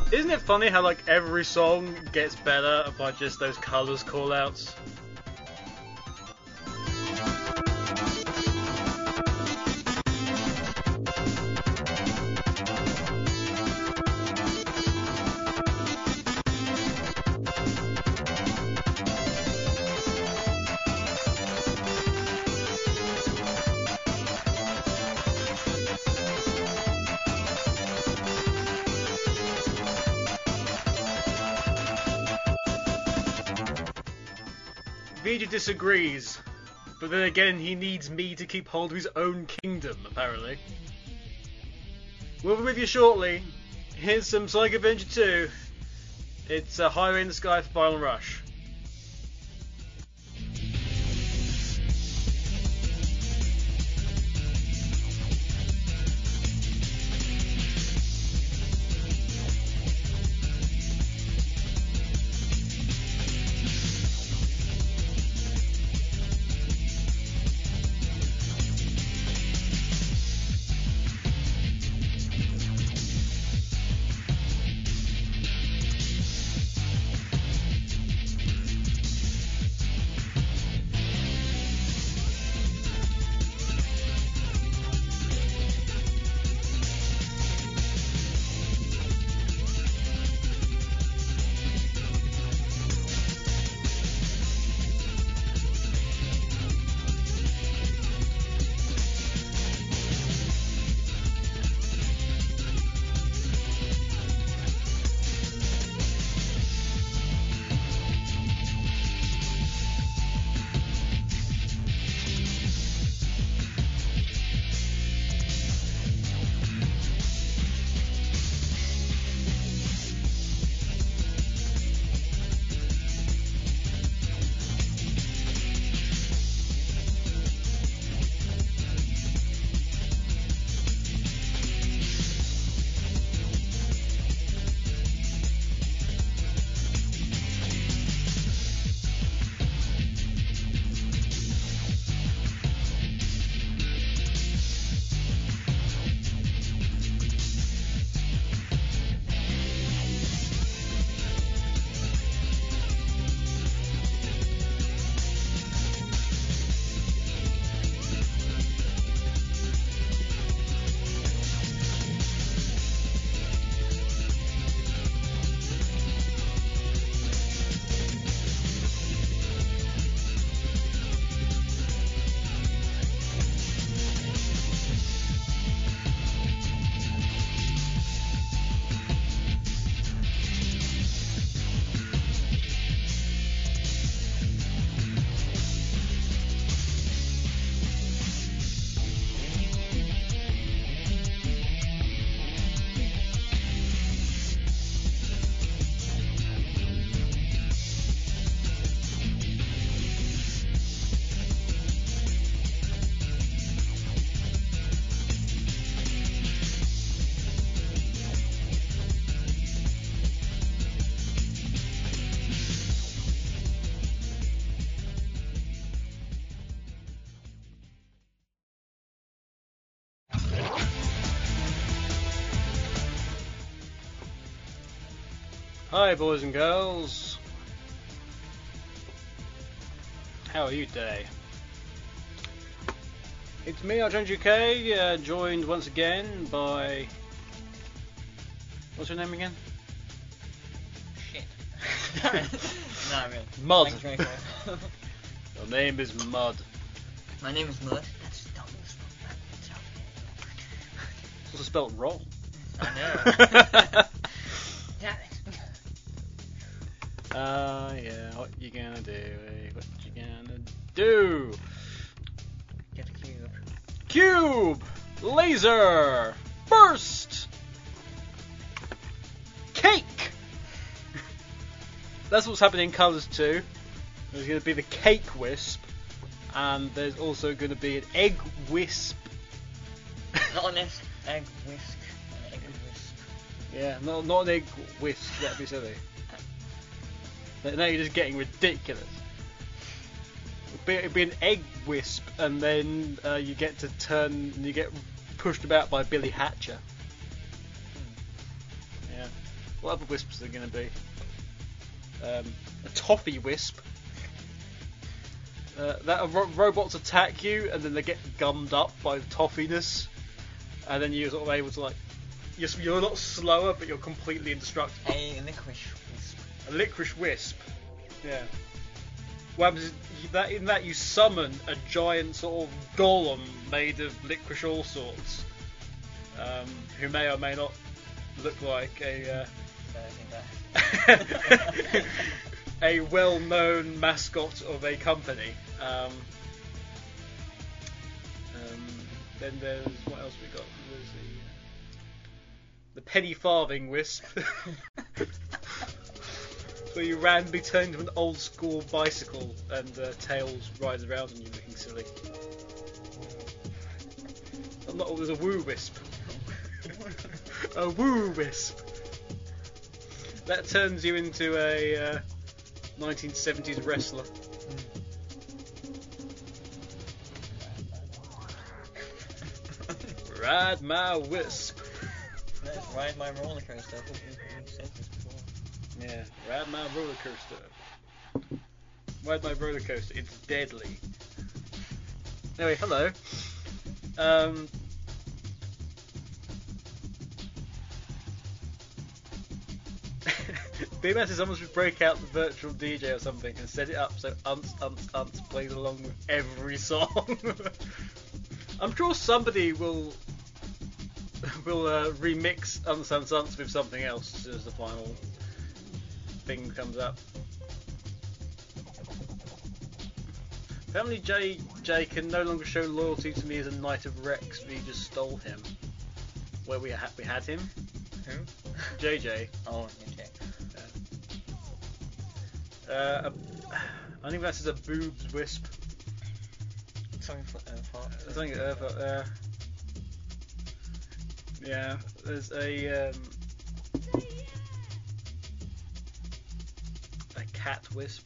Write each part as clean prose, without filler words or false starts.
Isn't it funny how like every song gets better by just those colours call-outs? Vijay disagrees, but then again he needs me to keep hold of his own kingdom, apparently. We'll be with you shortly. Here's some Sonic Adventure 2. It's Highway in the Sky for Final Rush. Hi boys and girls, how are you today? It's me, Argent UK, joined once again by... What's your name again? Shit. No, I'm good. Mud. Thanks, Your name is Mud. My name is Mud. That's dumb. It's also spelled wrong. I know. Damn it. Yeah, what you gonna do? What you gonna do? Get a cube. Cube! Laser! Burst! Cake! That's what's happening in Colours 2. There's going to be the Cake Wisp, and there's also going to be an Egg Wisp. Not an egg whisk. An egg wisp. Yeah, not an Egg Wisp, that'd be silly. Now you're just getting ridiculous. It'd be an Egg Wisp, and then you get pushed about by Billy Hatcher. Yeah. What other wisps are there going to be? A toffee wisp. Robots attack you and then they get gummed up by the toffiness, and then you're sort of able to like you're a lot slower but you're completely indestructible. A licorice wisp. A licorice wisp. Yeah. What happens is in that you summon a giant sort of golem made of licorice all sorts, who may or may not look like a well-known mascot of a company. Then there's what else we got? There's the penny farthing wisp. So you randomly turn into an old school bicycle and tails rise around on you looking silly. There's a woo wisp. A woo wisp. That turns you into a 1970s wrestler. Ride my wisp. Let's ride my roller coaster. I think we said this before. Yeah, ride my roller coaster. Ride my roller coaster. It's deadly. Anyway, hello. BMS is almost to break out the virtual DJ or something and set it up so Unts plays along with every song. I'm sure somebody will remix Unts with something else as the final thing comes up. Apparently Jay can no longer show loyalty to me as a Knight of Rex. We just stole him. Where we had him. Who? JJ. Oh, okay. I think that's a boobs wisp. Something for Something yeah, there's a cat wisp.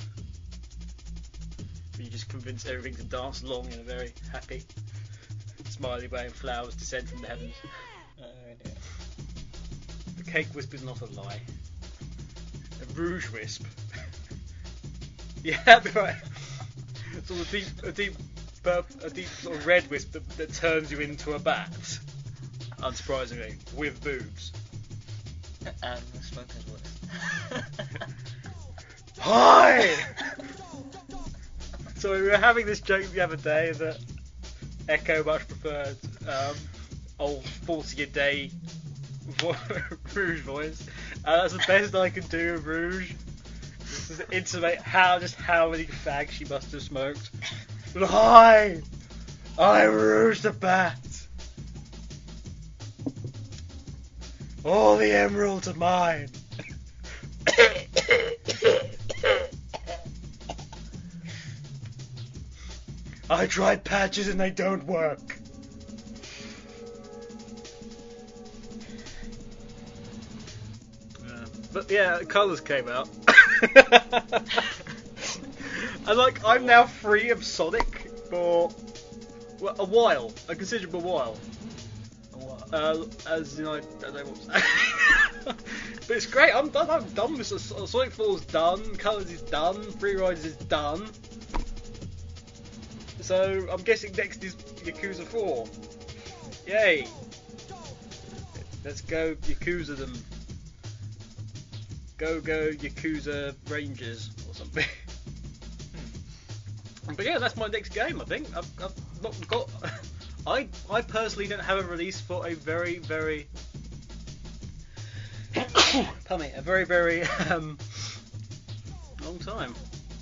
You just convince everything to dance along in a very happy, smiley way, and flowers descend from the heavens. dear. The cake wisp is not a lie. A rouge wisp. Yeah, that's right. So a deep sort of red wisp that turns you into a bat. Unsurprisingly, with boobs. And the smoker's wisp. Hi! So we were having this joke the other day that Echo much preferred old 40-a-day Rouge voice. And that's the best I can do of Rouge. Just to intimate how many fags she must have smoked. But hi! I'm Rouge the Bat! All the emeralds are mine! I tried patches and they don't work. But yeah, Colours came out. And like, I'm now free of Sonic for a while, a considerable while. As you know, I don't know what's but it's great. I'm done with Sonic 4's done. Colours is done. Free Riders is done. So I'm guessing next is Yakuza 4. Yay! Let's go Yakuza them. Go Yakuza Rangers or something. But yeah, that's my next game. I think I've not got. I personally don't have a release for a very pardon me, a very long time.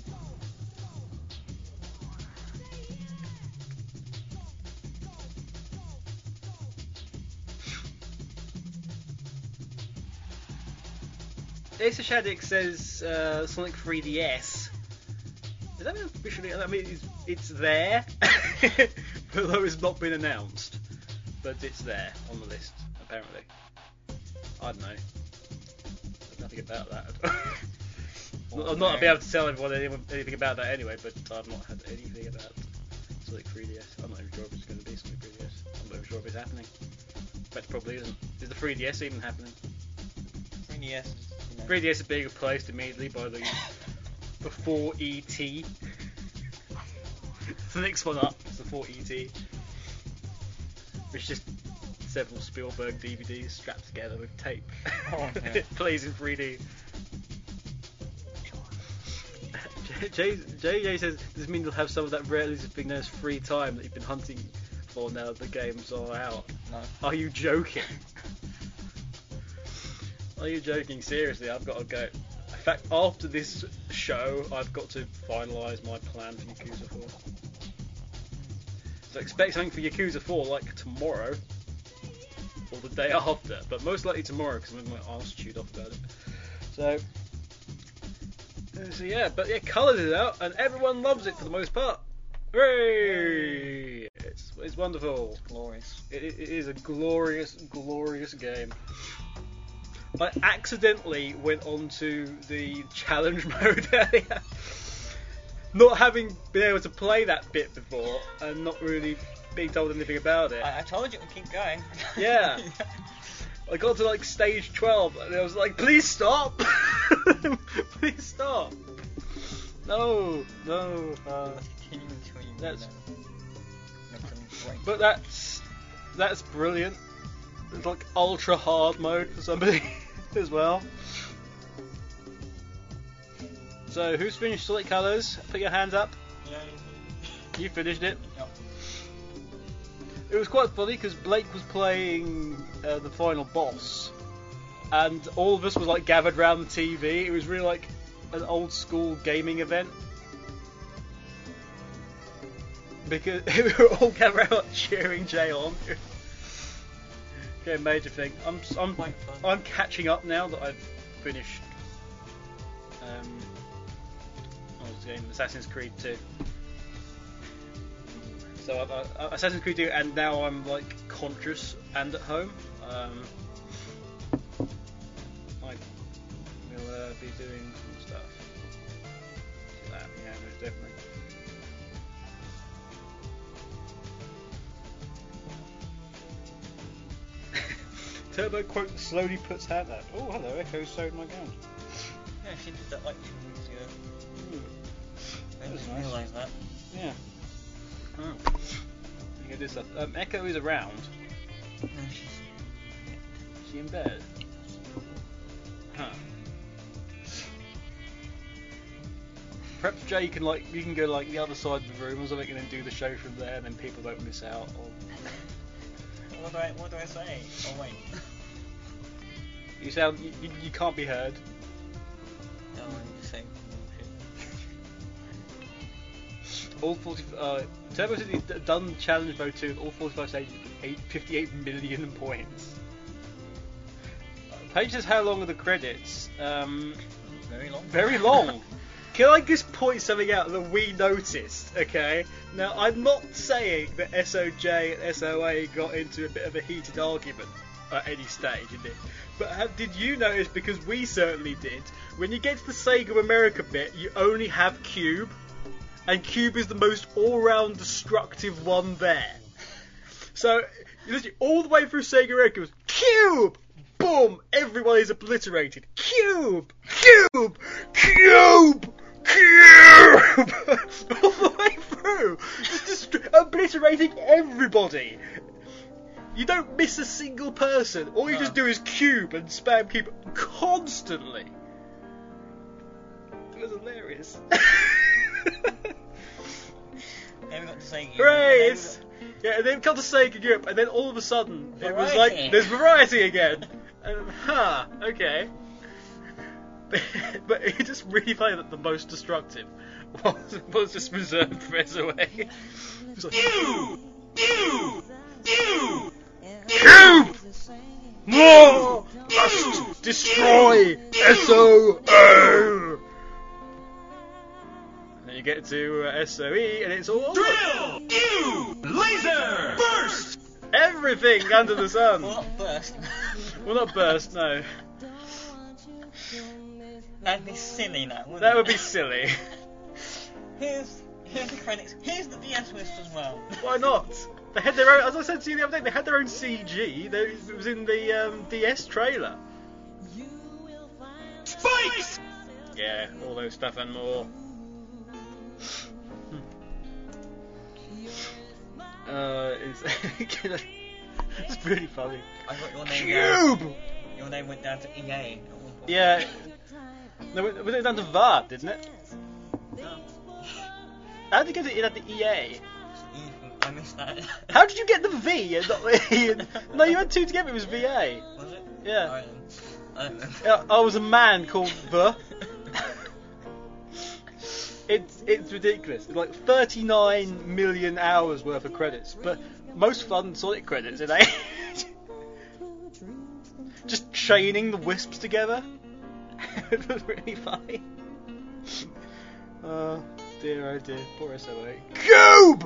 Acer Shadik says Sonic 3DS. Is that officially? I mean, it's there, although it's not been announced. But it's there on the list, apparently. I don't know. There's nothing about that. I'm not be able to tell everyone anything about that anyway. But I've not had anything about Sonic 3DS. I'm not even sure if it's going to be Sonic 3DS. I'm not even sure if it's happening. But it probably isn't. Is the 3DS even happening? 3DS 3DS. 3DS is being replaced immediately by the 4ET. The next one up is the 4ET, which is just several Spielberg DVDs strapped together with tape. Oh, no. It plays in 3D. JJ says, does this mean you'll have some of that rare elusive thing known as free time that you've been hunting for now that the games are out? No. Are you joking? Are you joking? Seriously, I've got to go. In fact, after this show, I've got to finalise my plan for Yakuza 4. So expect something for Yakuza 4 like tomorrow, or the day after, but most likely tomorrow because I'm with my arse chewed off about it. So yeah, but yeah, Colours is out and everyone loves it for the most part. Hooray! It's wonderful. It's glorious. It is a glorious, glorious game. I accidentally went onto the challenge mode earlier, not having been able to play that bit before and not really being told anything about it. I told you to keep going. Yeah. I got to like stage 12 and I was like, please stop! Please stop! No. That's... But that's brilliant. It's like ultra hard mode for somebody as well. So who's finished Solid Colours? Put your hands up. Yeah. You finished it. Yep. It was quite funny because Blake was playing the final boss, and all of us was like gathered around the TV. It was really like an old school gaming event because we were all gathered around cheering Jay on. Okay, major thing. I'm catching up now that I've finished. What was the game? Assassin's Creed 2. So Assassin's Creed 2, and now I'm like conscious and at home. I will be doing some stuff. That, yeah, most definitely. Turbo quote slowly puts hand out. Oh, hello, Echo sewed my gown. Yeah, she did that like 2 weeks ago. I That was didn't nice. realise that. Yeah. Oh. You can do stuff. Echo is around. No, she's... Is she in bed? Huh. Perhaps Jay can you can go like the other side of the room or something and then do the show from there, and then people don't miss out. Or... What do I say? Oh wait. You sound you can't be heard. No, I'm just saying. All 40. Turbo said he's done challenge mode 2 with all 45 stages with 58 million points. Paige says, how long are the credits? Very long. Very long. Can I just point something out that we noticed, okay? Now, I'm not saying that SOJ and SOA got into a bit of a heated argument at any stage in it, but did you notice, because we certainly did, when you get to the Sega America bit, you only have Cube, and Cube is the most all-round destructive one there. So, literally, all the way through Sega America was Cube! Boom! Everyone is obliterated. Cube! Cube! Cube! Cube! All the way through! Just obliterating everybody! You don't miss a single person. All you just do is cube and spam cube constantly. It was hilarious. Then we got to Sega. Hooray! Yeah, and then come to Sega Europe, and then all of a sudden it was like Variety. there's variety again. Okay. But it just really funny that the most destructive was just reserved for SOA. It was like, Cube! No! Must destroy SOA! And then you get to SOE, and it's all Drill! Ew! Laser! Burst! everything under the sun. Well, not burst. Well, not burst, no. That'd be silly now, wouldn't That it? would be silly. Here's the credits. Here's the DS list as well. Why not? They had their own, as I said to you the other day, they had their own CG. It was in the DS trailer. Spikes! Yeah, all those stuff and more. It's it's really funny. I got your name down. Cube! Your name went down to EA. Yeah. No, it went down to VAR, didn't it? No. How did you get it at the EA? I missed that. How did you get the V and not the E? No, you had two together, it was VA. Was it? Yeah. Alright then. I don't know. Yeah, I was a man called The. It's ridiculous. It's like 39 million hours worth of credits, but most fun Sonic credits in it. Just chaining the wisps together. It was really funny. Oh dear, poor SOA. Cube!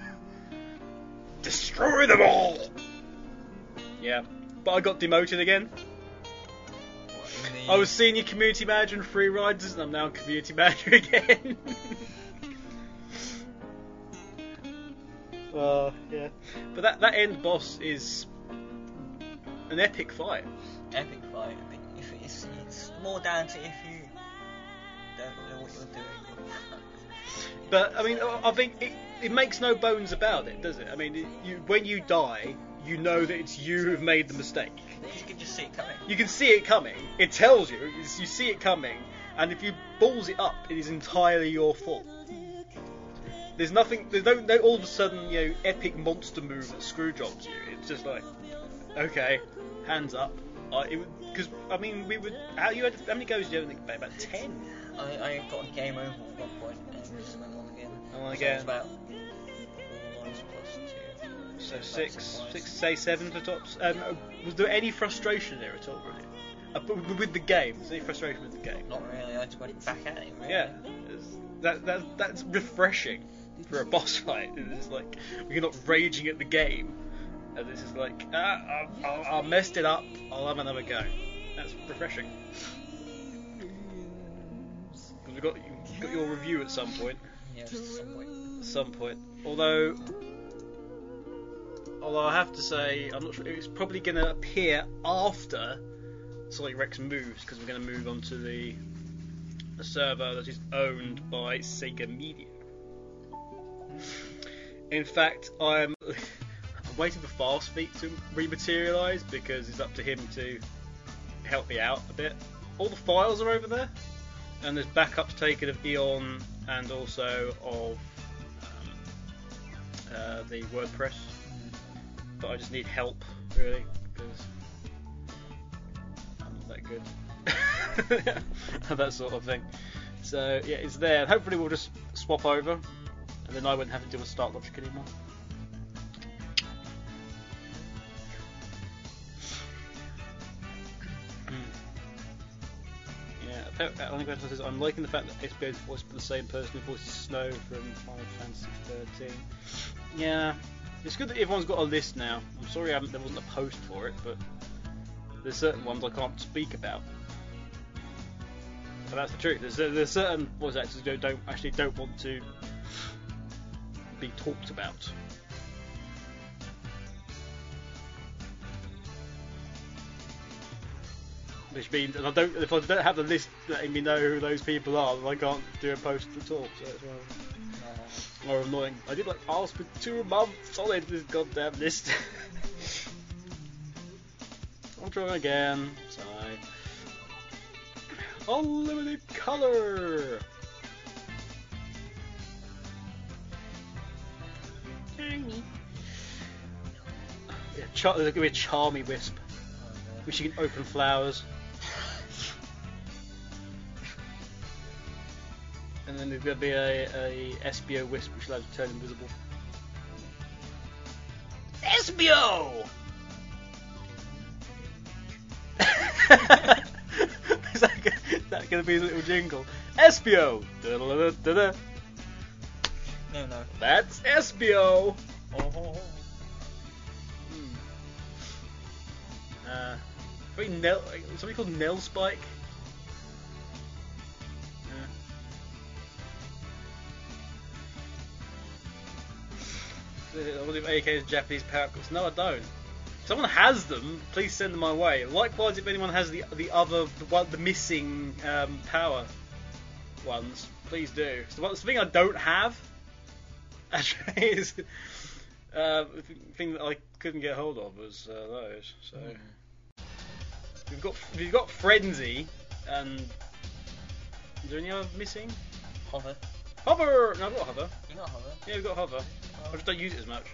Destroy them all! Yeah, but I got demoted again. I was senior community manager in Free Riders, and I'm now community manager again. Yeah. But that end boss is an epic fight. Epic fight. I think if it's more down to if you don't know what you're doing. But I mean, I think it makes no bones about it, does it? I mean, when you die, you know that it's you who've made the mistake. Because you can just see it coming. You can see it coming. It tells you. You see it coming, and if you balls it up, it is entirely your fault. There's nothing. There's no all of a sudden, epic monster move that screw jobs you. It's just like, okay, hands up. Because I mean, we would. How many goes did you have? About 10. I got a game over at one point and just went on again. Oh, So again. it was about 4 lives plus 2. So About six, lives. say 7 for tops. Was there any frustration there at all, really? With the game, was there any frustration with the game? Not really. I just went back at it. Really. Yeah, that's refreshing for a boss fight. It's like you're not raging at the game, and this is like, I messed it up. I'll have another go. That's refreshing. You've got your review at some point. Yeah, just at some point. At some point. Although I have to say, I'm not sure. It's probably going to appear after Sonic Rex moves, because we're going to move on to the server that is owned by Sega Media. In fact, I'm waiting for Fastfeet to rematerialise, because it's up to him to help me out a bit. All the files are over there, and there's backups taken of Eon and also of the WordPress. But I just need help, really, because I'm not that good at that sort of thing. So yeah, it's there. Hopefully we'll just swap over, and then I won't have to deal with Start Logic anymore. Yeah, only question says, I'm liking the fact that HBO is voiced by the same person who voices Snow from Final Fantasy 13. Yeah, it's good that everyone's got a list now. I'm sorry there wasn't a post for it, but there's certain ones I can't speak about. But that's the truth. There's certain voice actors who don't want to be talked about. Which means, if I don't have the list letting me know who those people are, then I can't do a post at all. So it's more annoying. I did ask for 2 months on it, this goddamn list. I'm trying again. Sorry. Unlimited colour. Yeah, there's gonna be a Charmy Wisp, which you can open flowers. And then there's going to be a SBO Wisp, which allows you to turn invisible. SBO! Is that going to be a little jingle? SBO! Da-da-da-da-da. No. That's SBO! Oh. Something called Nell Spike. I wonder if AK has Japanese power ups. No, I don't. If someone has them, please send them my way. Likewise, if anyone has the missing power ones, please do. So the thing I don't have actually is the thing that I couldn't get hold of was those. So we've got Frenzy, and is there any other missing? Hover. Hover. No, I've got Hover. You got Hover? Yeah, we've got Hover. I just don't use it as much.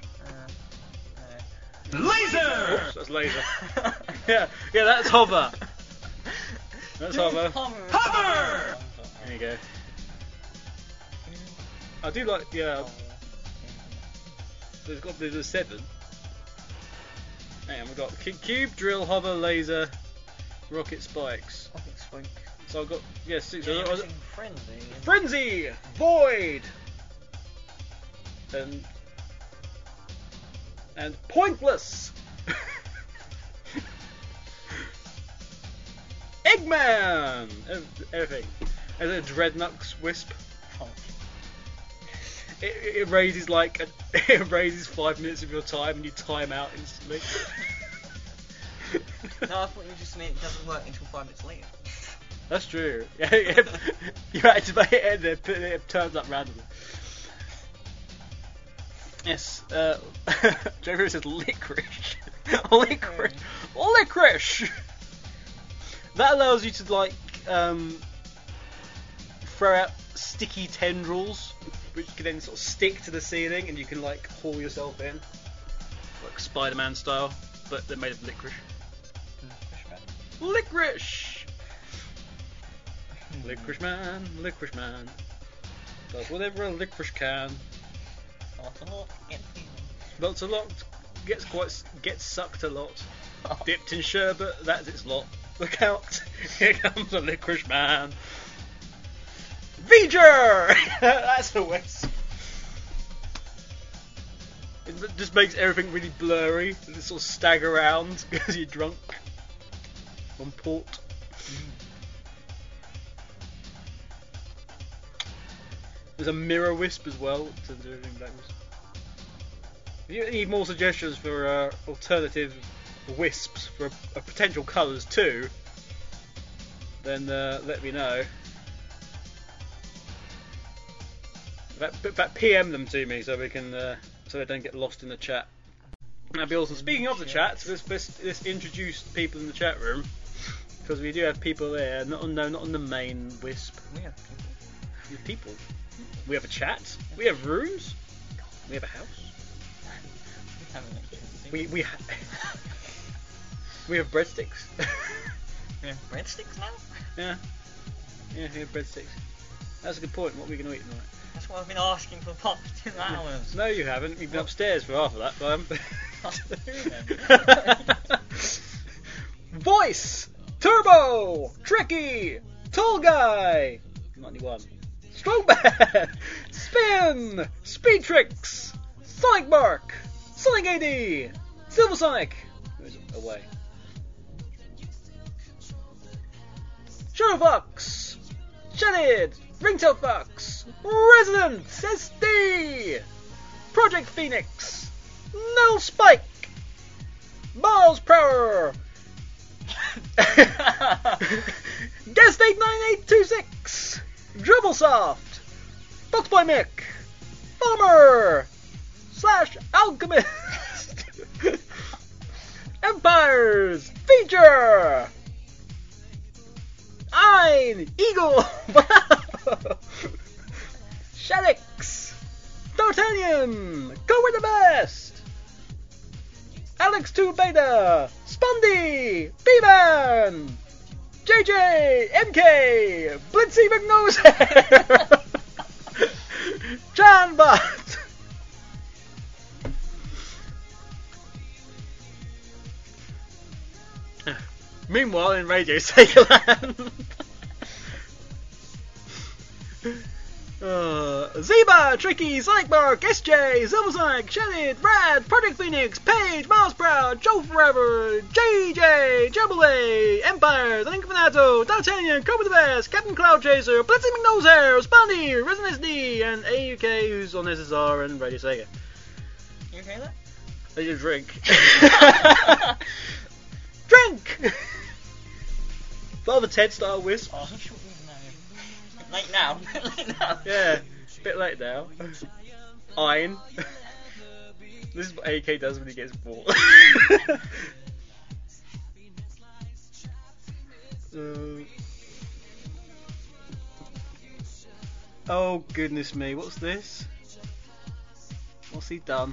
Laser! Oops, that's Laser. yeah, that's Hover. That's Hover. Hover! There you go. I do like, yeah. There's a 7. Hang on, we've got Cube, Drill, Hover, Laser, Rocket, Spikes. Rocket Spike. So I've got, 6. Yeah, you're missing Frenzy. Frenzy! Void! And Pointless! Eggman! Everything. And then Dreadnoughts Wisp. Oh. It raises it raises 5 minutes of your time and you time out instantly. No, I thought you just meant it doesn't work until 5 minutes later. That's true. Yeah, you activate it and it turns up randomly. Yes, Joe says licorice. Licorice! That allows you to throw out sticky tendrils which can then sort of stick to the ceiling and you can haul yourself in. Like Spider-Man style, but they're made of licorice. Licorice! Licorice man. Does whatever a licorice can. Melts a lot, gets sucked a lot. Dipped in sherbet, that's its lot. Look out, here comes a licorice man. V'ger! That's a wisp. It just makes everything really blurry and it sort of stagger around because you're drunk on port. There's a mirror wisp as well to do in Black Wisp. If you need more suggestions for alternative wisps for potential colours too, then let me know. But PM them to me so we can so they don't get lost in the chat. That'd be awesome. Speaking of the chat, let's introduce people in the chat room because we do have people there. Not on the main wisp. We have We people. have people. We have a chat. We have rooms. We have a house. We have breadsticks. We have breadsticks now? Yeah, we have breadsticks. That's a good point. What are we going to eat tonight? That's what I've been asking for the past 2 hours. No, you haven't. You've been upstairs for half of that time. Voice! Turbo! Tricky! Tall Guy! 91. Strongman! Spin! Speed Tricks! Sonic Bark! Sonic AD! Silver Sonic! Who's away? Shadow Fox! Shanid! Ringtail Fox! Resident SD! Project Phoenix! Null Spike! Miles Prower! Guest 89826! Dribblesoft! Boxboy Mick! Farmer! / Alchemist! Empires! Feature! Ein! Eagle! Shelix! D'Artagnan! Go with the best! Alex 2 Beta! Spundy! B-Man! JJ! MK! Blitzy McNosehair! Janbot! Meanwhile, in Radio Sega Zeba, Tricky, Sonic Bark, SJ, Silver Sonic, Shanid, Brad, Project Phoenix, Paige, Miles Proud, Joe Forever, JJ, Jubilee, Empires, Incarnato, D'Artagnan, Cobra the Best, Captain Cloud Chaser, Blitzy McNosehair, Spondy, Resin SD, and AUK, who's on SSR and Radio Sega. You okay there? They need a drink. Drink! Father Ted style Wisp. Oh, should we know? Late now. Late now. Yeah, a bit late now. Iron. This is what AK does when he gets bored. Oh goodness me, what's this? What's he done?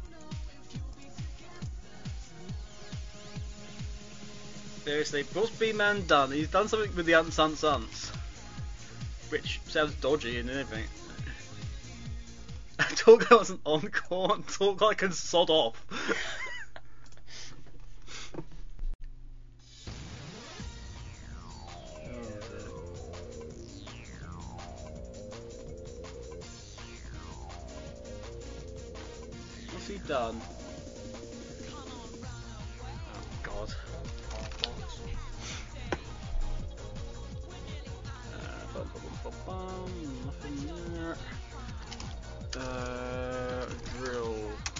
Seriously, what's B-Man done? He's done something with the Unsung Sons, which sounds dodgy and everything. Talk like it's an encore and talk like I can sod off. What's he done? Oh god. Nothing there. Drill.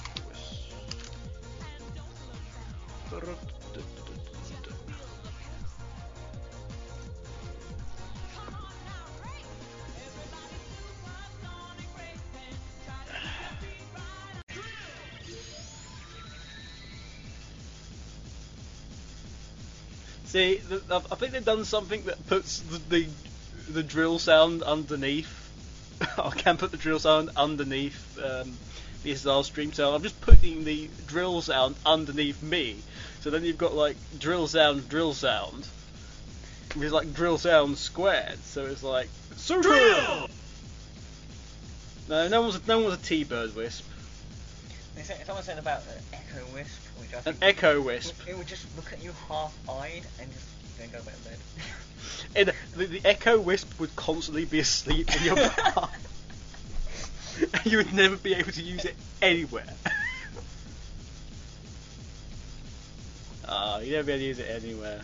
See, I think they've done something that puts the drill sound underneath. I can put the drill sound underneath the SSR stream, so I'm just putting the drill sound underneath me. So then you've got like drill sound, which is like drill sound squared. So it's like super. Drill! No one was a T-bird Wisp. Someone said about the Echo Wisp, which I think An Echo Wisp. It would just look at you half-eyed and just then go back to bed. And the Echo Wisp would constantly be asleep in your bar. And you would never be able to use it anywhere. You'd never be able to use it anywhere.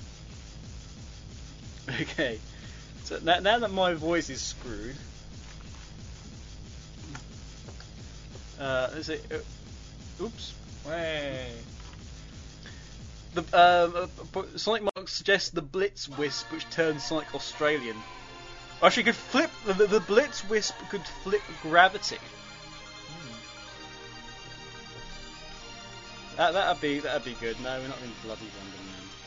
Okay, so now that my voice is screwed, let's see. Oops. Way. Sonic Mark suggests the Blitz Wisp, which turns Sonic Australian. Actually, could flip the Blitz Wisp could flip gravity. That'd be good. No, we're not in bloody London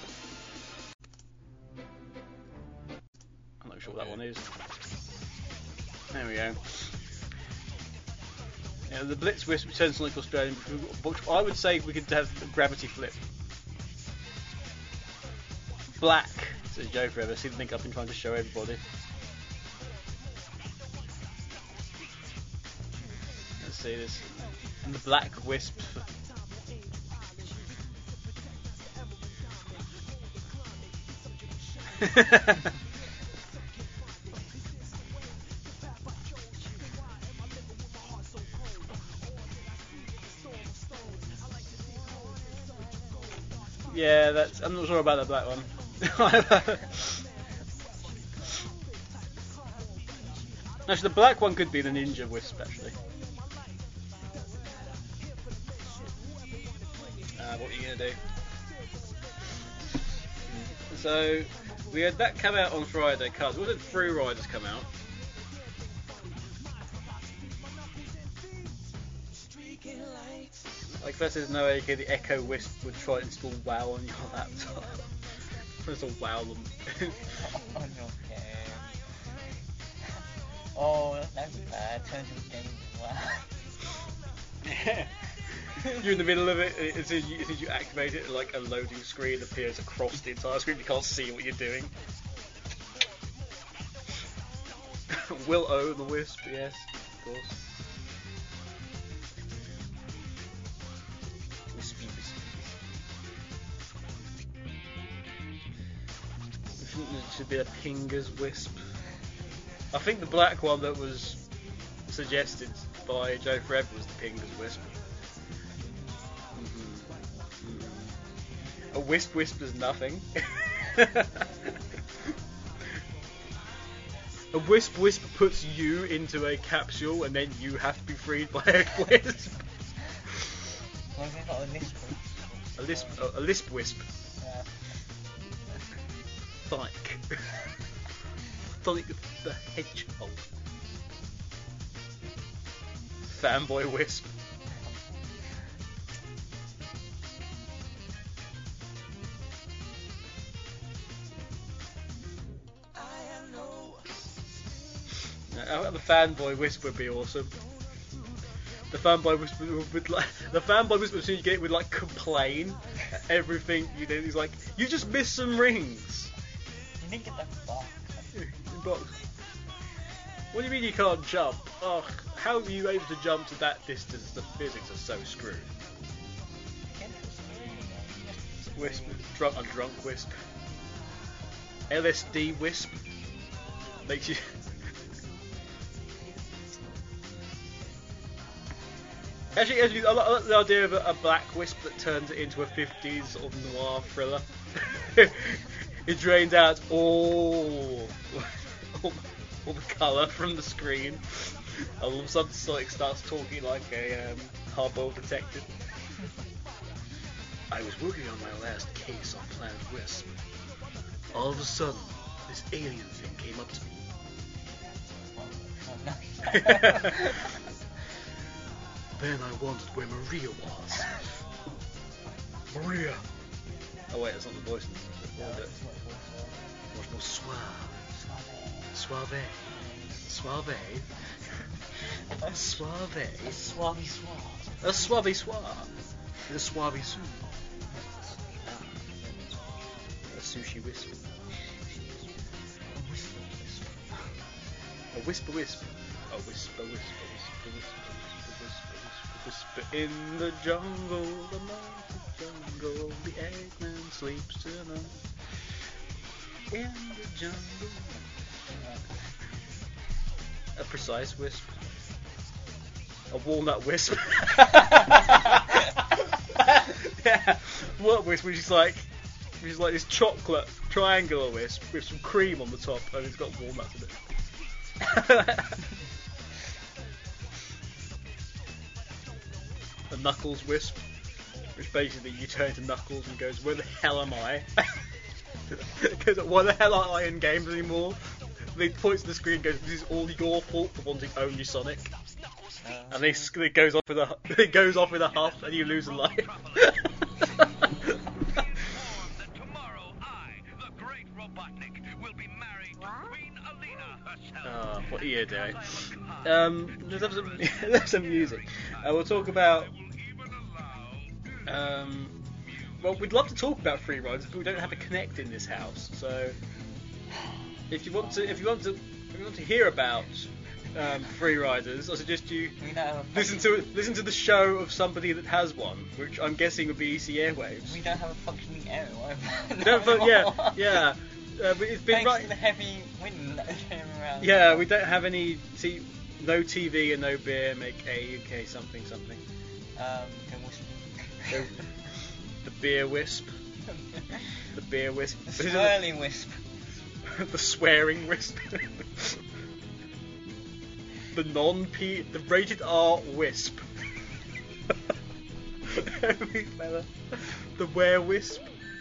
now. I'm not sure what that one is. There we go. Yeah, the Blitz Wisp turns Sonic Australian, which I would say we could have gravity flip. Black, says Joe Forever. See the link I've been trying to show everybody. Let's see this. And the Black Wisp. Yeah, I'm not sure about the black one. Actually, the black one could be the Ninja Wisp, actually. What are you going to do? So, we had that come out on Friday, cuz. Wasn't Free Riders come out? Like, first there's no AK, the Echo Wisp would try to install WoW on your laptop. First of all, WoW them. On your game. Oh, that's bad. Turns your game into WoW. You're in the middle of it, as soon as you activate it, like a loading screen appears across the entire screen, you can't see what you're doing. Will O the Wisp, yes, of course. Wispy. It should be a Pinger's Wisp. I think the black one that was suggested by Joe Forever was the Pinger's Wisp. A Wisp whispers nothing. A Wisp puts you into a capsule and then you have to be freed by a Wisp. Well, it's not a lisp. A lisp wisp. Yeah. Sonic. Sonic the Hedgehog. Fanboy wisp. The fanboy wisp would be awesome. The fanboy wisp would like as soon as you get it would like complain at everything you did. He's like, you just missed some rings. You didn't get that far. But what do you mean you can't jump? Oh, how are you able to jump to that distance? The physics are so screwed. Wisp, a drunk wisp. LSD wisp makes you. Actually, I like the idea of a black wisp that turns it into a 50s sort of noir thriller. It drains out all the colour from the screen. All of a sudden, Sonic starts talking like a hard-boiled detective. I was working on my last case on Planet Wisp. All of a sudden, this alien thing came up to me. Then I wondered where Maria was. Maria! Oh wait, that's not the voice. Much more suave. Suave. Suave. Suave. Suave suave. A suave suave. A suave soup. A sushi wisp. A whisper wisp. A whisper wisp. A whisper wisp. Whisper in the jungle, the mighty jungle, the Eggman sleeps tonight. In the jungle. A precise wisp. A walnut wisp. Yeah, walnut wisp, which is like this chocolate triangular wisp with some cream on the top, and it's got walnuts in it. A Knuckles wisp, which basically you turn into Knuckles and goes, where the hell am I? Goes, why the hell aren't I in games anymore? And he points to the screen and goes, this is all your fault for wanting only Sonic. And it goes off with a huff and you lose a life. Tomorrow I, the great Robotnik, will be married to Queen Alina herself. Oh, what are you doing? Let's have some music. We'll talk about. Well, we'd love to talk about free riders, but we don't have a Connect in this house. So, if you want to hear about free riders, I suggest you listen to the show of somebody that has one, which I'm guessing would be EC Airwaves. We don't have a functioning airwave. Yeah. But it's been Thanks to the heavy wind that came around. Yeah, we don't have any. No TV and no beer make a UK something. The beer wisp. The beer wisp. The swirling wisp. The swearing wisp. The rated R wisp. The were wisp.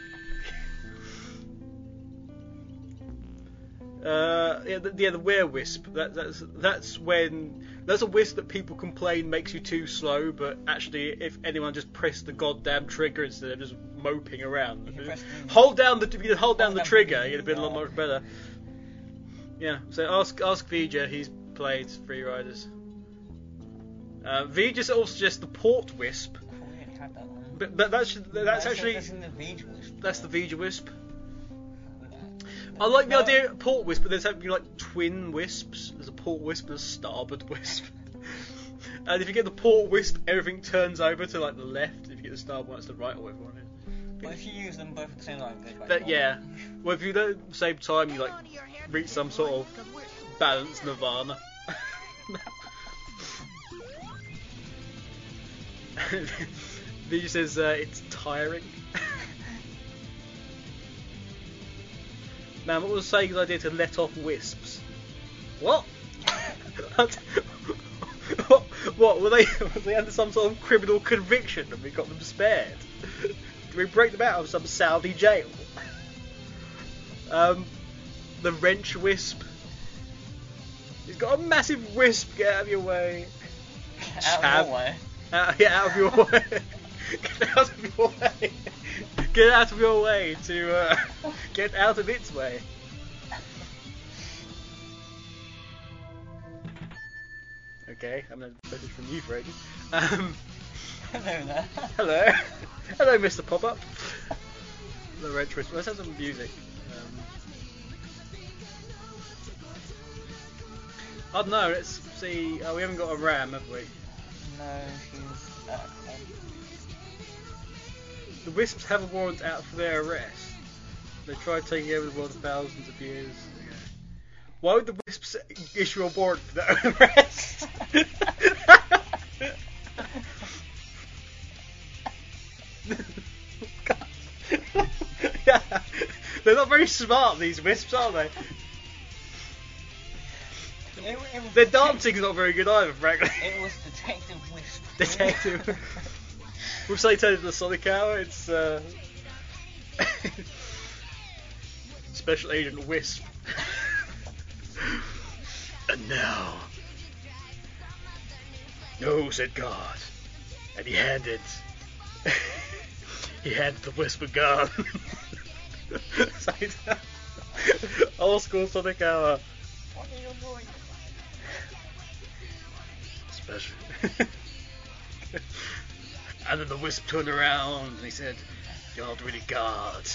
The were wisp. That's a wisp that people complain makes you too slow, but actually, if anyone just pressed the goddamn trigger instead of just moping around, if you hold down the trigger, it'd have been a lot much better. Yeah. So ask Vija. He's played Free Riders. Vija's also just the port wisp. Oh, we already had that one. But that's actually That's in the Vija wisp. that's the Vija wisp. I like the idea of port wisp, but there's having like twin wisps. There's a port wisp and a starboard wisp. And if you get the port wisp, everything turns over to like the left. If you get the starboard one, it's the right, or whatever one is. But if you use them both at the same time, it goes back. But yeah, well, if you do at the same time, you like reach some sort of balanced nirvana. Vija says it's tiring. Man, what was Sega's idea to let off wisps? What? What, were they under some sort of criminal conviction and we got them spared? Did we break them out of some Saudi jail? The wrench wisp. He's got a massive wisp, get out of your way. Out of your way. Get out of your way. Get out of your way. Get out of your way to get out of its way. Okay, I'm gonna message from you, Fred. Hello there. Hello. Hello, Mr. Pop-Up. The wrench wisp. Let's have some music. I don't know, let's see. Oh, we haven't got a ram, have we? No, she's at home. The Wisps have a warrant out for their arrest. They tried taking over the world for thousands of years ago. Why would the Wisps issue a warrant for their own arrest? Yeah. They're not very smart, these Wisps, are they? Their dancing's not very good either, frankly. It was Detective Wisp. Detective. We'll say turn into the Sonic Hour, it's Special Agent Wisp. And now. No, said God. And he handed the Wisp a gun. Old school Sonic Hour. What are you doing? Special. And then the Wisp turned around and he said, "You're not really God."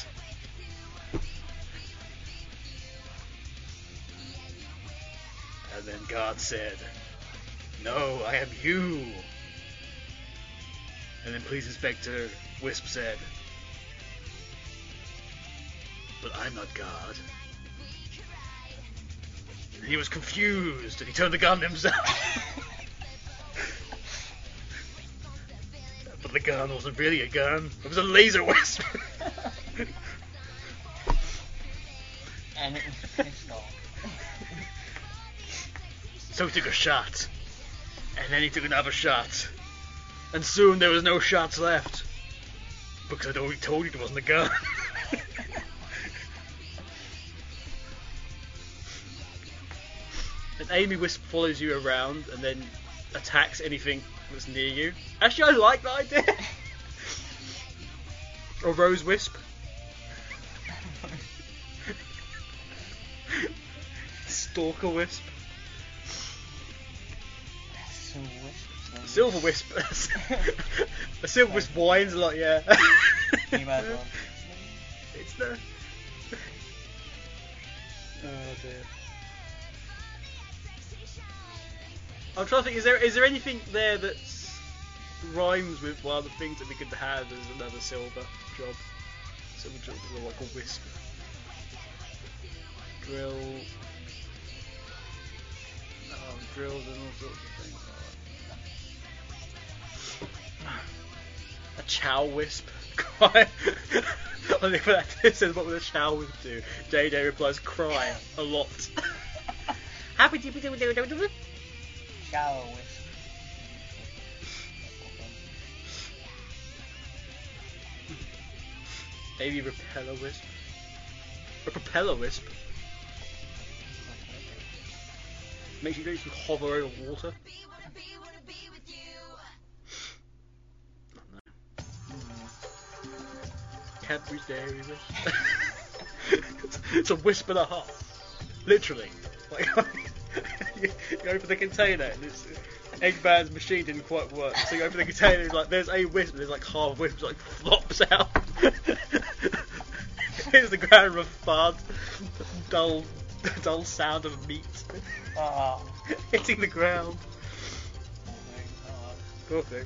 And then God said, "No, I am you." And then Police Inspector Wisp said, "But I'm not God." And he was confused and he turned the gun on himself. But the gun wasn't really a gun, it was a laser wisp. And it was pissed off. So he took a shot, and then he took another shot, and soon there was no shots left, because I'd already told you it wasn't a gun. And Amy Wisp follows you around and then attacks anything that's near you. Actually, I like that idea. Or Rose Wisp. Stalker Wisp. Silver Wisp. A Silver Wisp whines a lot, yeah. You might as well. It's the... Oh dear. I'm trying to think, is there anything there that rhymes with one of the things that we could have as another silver job? Silver job is like a wisp. Drill. Drills and all sorts of things. A chow wisp. Cry. I think that says what would a chow wisp do? JJ replies, cry a lot. Happy do. Shower Wisp. Maybe Repeller Wisp. A Propeller Wisp. Makes you go to hover over water. Cadbury's Dairy Wisp. It's a wisp and a half. Literally. Like, you open the container and it's Eggman's machine didn't quite work, so you open the container and like there's a wisp and there's like half a wisp like flops out. Here's the ground of thud, dull sound of meat hitting the ground. Poor thing.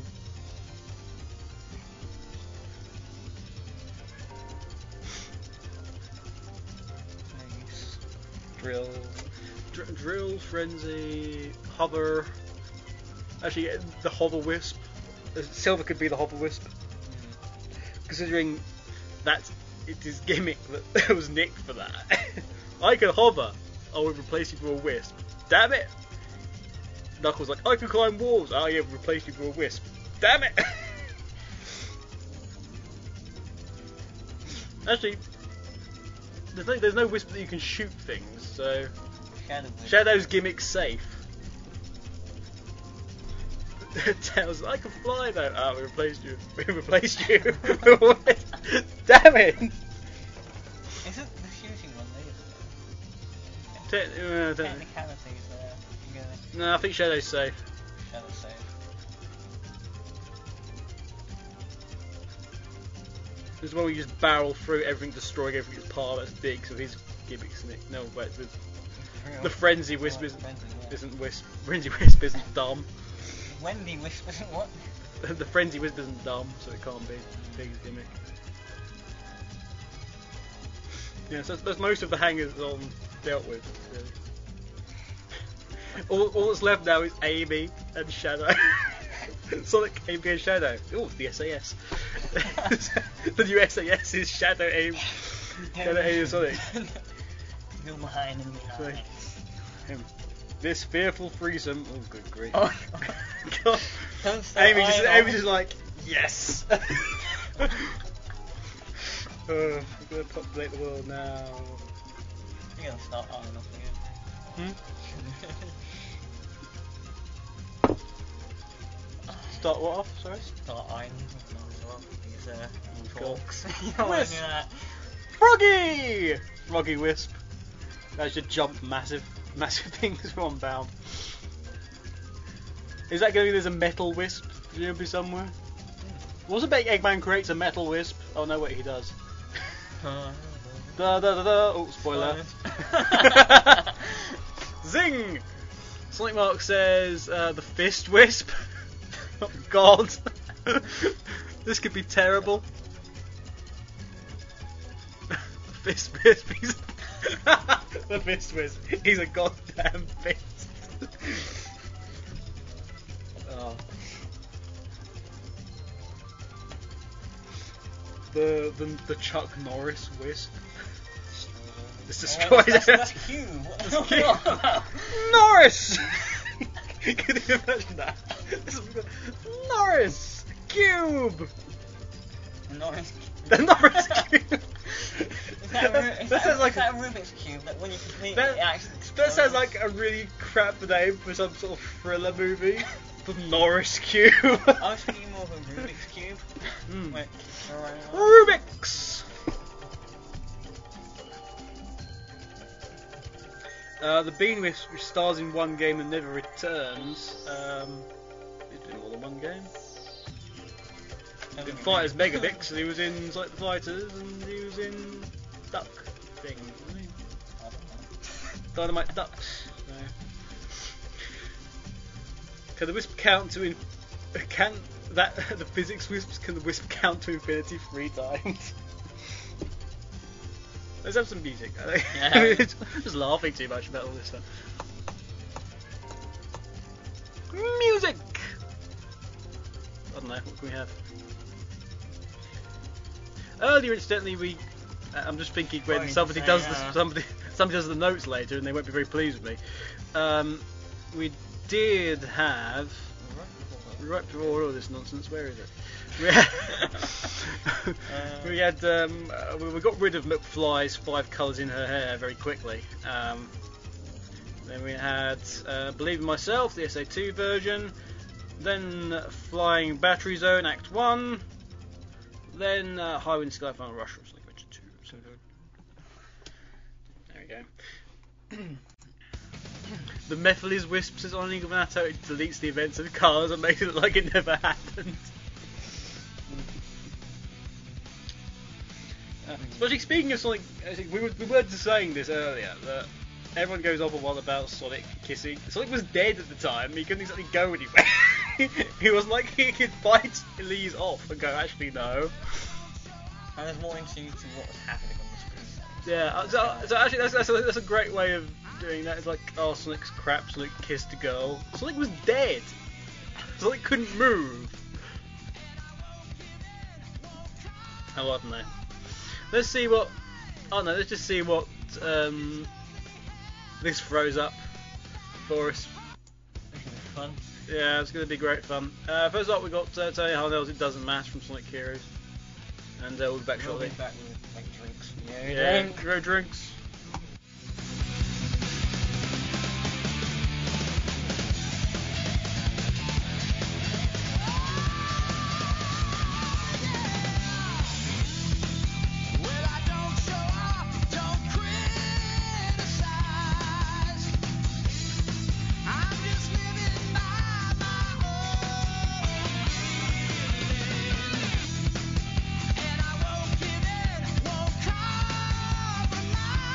Drill, Frenzy, Hover. Actually, the Hover Wisp. Silver could be the Hover Wisp. Considering that's his gimmick that was nicked for that. I can hover. I would replace you for a wisp. Damn it! Knuckles like, I can climb walls. Oh yeah, we replaced you with a wisp. Damn it! Actually, there's no wisp that you can shoot things, so Shadow's gimmick's safe. Tails, I can fly though. Ah, we replaced you. We replaced you. Damn it! Isn't the shooting one there? Technicalities there. No, I think Shadow's safe. Shadow's safe. This is when we just barrel through everything, destroying everything that's part that's big, so his gimmick's Nick. No, wait, the Frenzy Wisp isn't Wisp. Frenzy Wisp isn't dumb. Wendy Wisp isn't what? The Frenzy Wisp isn't dumb, so it can't be Big's gimmick. Yeah, so that's most of the hangers on dealt with. Really. All that's left now is Amy and Shadow. Sonic, Amy and Shadow. Oh, the SAS. The new SAS is Shadow, Amy. Shadow, Amy and Sonic. You're behind and behind. This fearful threesome. Oh, good grief. Oh, God. Amy just like, yes. We're gonna populate the world now. You're gonna start on and off again. Start what off? Sorry. Start ironing off these God. forks. You don't want to do that. Froggy! Froggy Wisp. That should jump massive things from bound. Is that going to be there's a metal wisp? Presumably somewhere? Wasn't Big Eggman creates a metal wisp? Oh no, wait, he does. Da da da da. Oh, spoiler. Zing! Sonic Mark says the fist wisp. Oh God. This could be terrible. Fist wisp. The fist wisp. He's a goddamn fist. Oh. The Chuck Norris wisp. This destroys that's Cube. What the hell? Norris! Can you imagine that? Norris! Cube! Norris. The Norris Cube! That sounds like a Rubik's Cube that when you complete it actually that sounds like a really crap name for some sort of thriller movie. The Norris Cube. I was thinking more of a Rubik's Cube. Wait, Rubik's! The Bean Wisp, which stars in one game and never returns. He's been in more than one game. In Fighters Megabix, and he was in Sonic the Fighters, and he was in Duck thing, wasn't he? I don't know. Dynamite Ducks. No. Can the Wisp count to the physics wisps? Can the Wisp count to infinity 3 times? Let's have some music. Yeah. Just laughing too much about all this stuff. Music. I don't know. What can we have? Earlier, incidentally, I'm just thinking when somebody does the notes later, and they won't be very pleased with me. We did have right before all this nonsense. Where is it? We got rid of McFly's 5 colours in her hair very quickly. Then we had Believe in Myself, the SA2 version. Then Flying Battery Zone Act 1. Then High Wind Sky Final Rush from Sonic Adventure 2. So there we go. The Mephiles Wisp says on League of Nato it deletes the events of cars and makes it look like it never happened. Especially speaking of Sonic, we were just saying this earlier, that everyone goes off on one about Sonic kissing. Sonic was dead at the time, he couldn't exactly go anywhere. He was like, he could bite Elise off and go, actually no. And there's more into what was happening on the screen. Yeah, so actually that's a great way of doing that. It's like, oh, Sonic's crap, Sonic kissed a girl. Sonic was dead. Sonic couldn't move. Oh, I don't know. Let's see what. Oh no, let's just see what this throws up for us. fun. Yeah, it's going to be great fun. First up, we got Tony Harnell's It Doesn't Matter from Sonic Heroes. And we'll be back We'll shortly. be back with like drinks. Yeah, go drinks. Well, I don't show off, don't criticize. I'm just living by my own feeling. And I won't give in, won't compromise.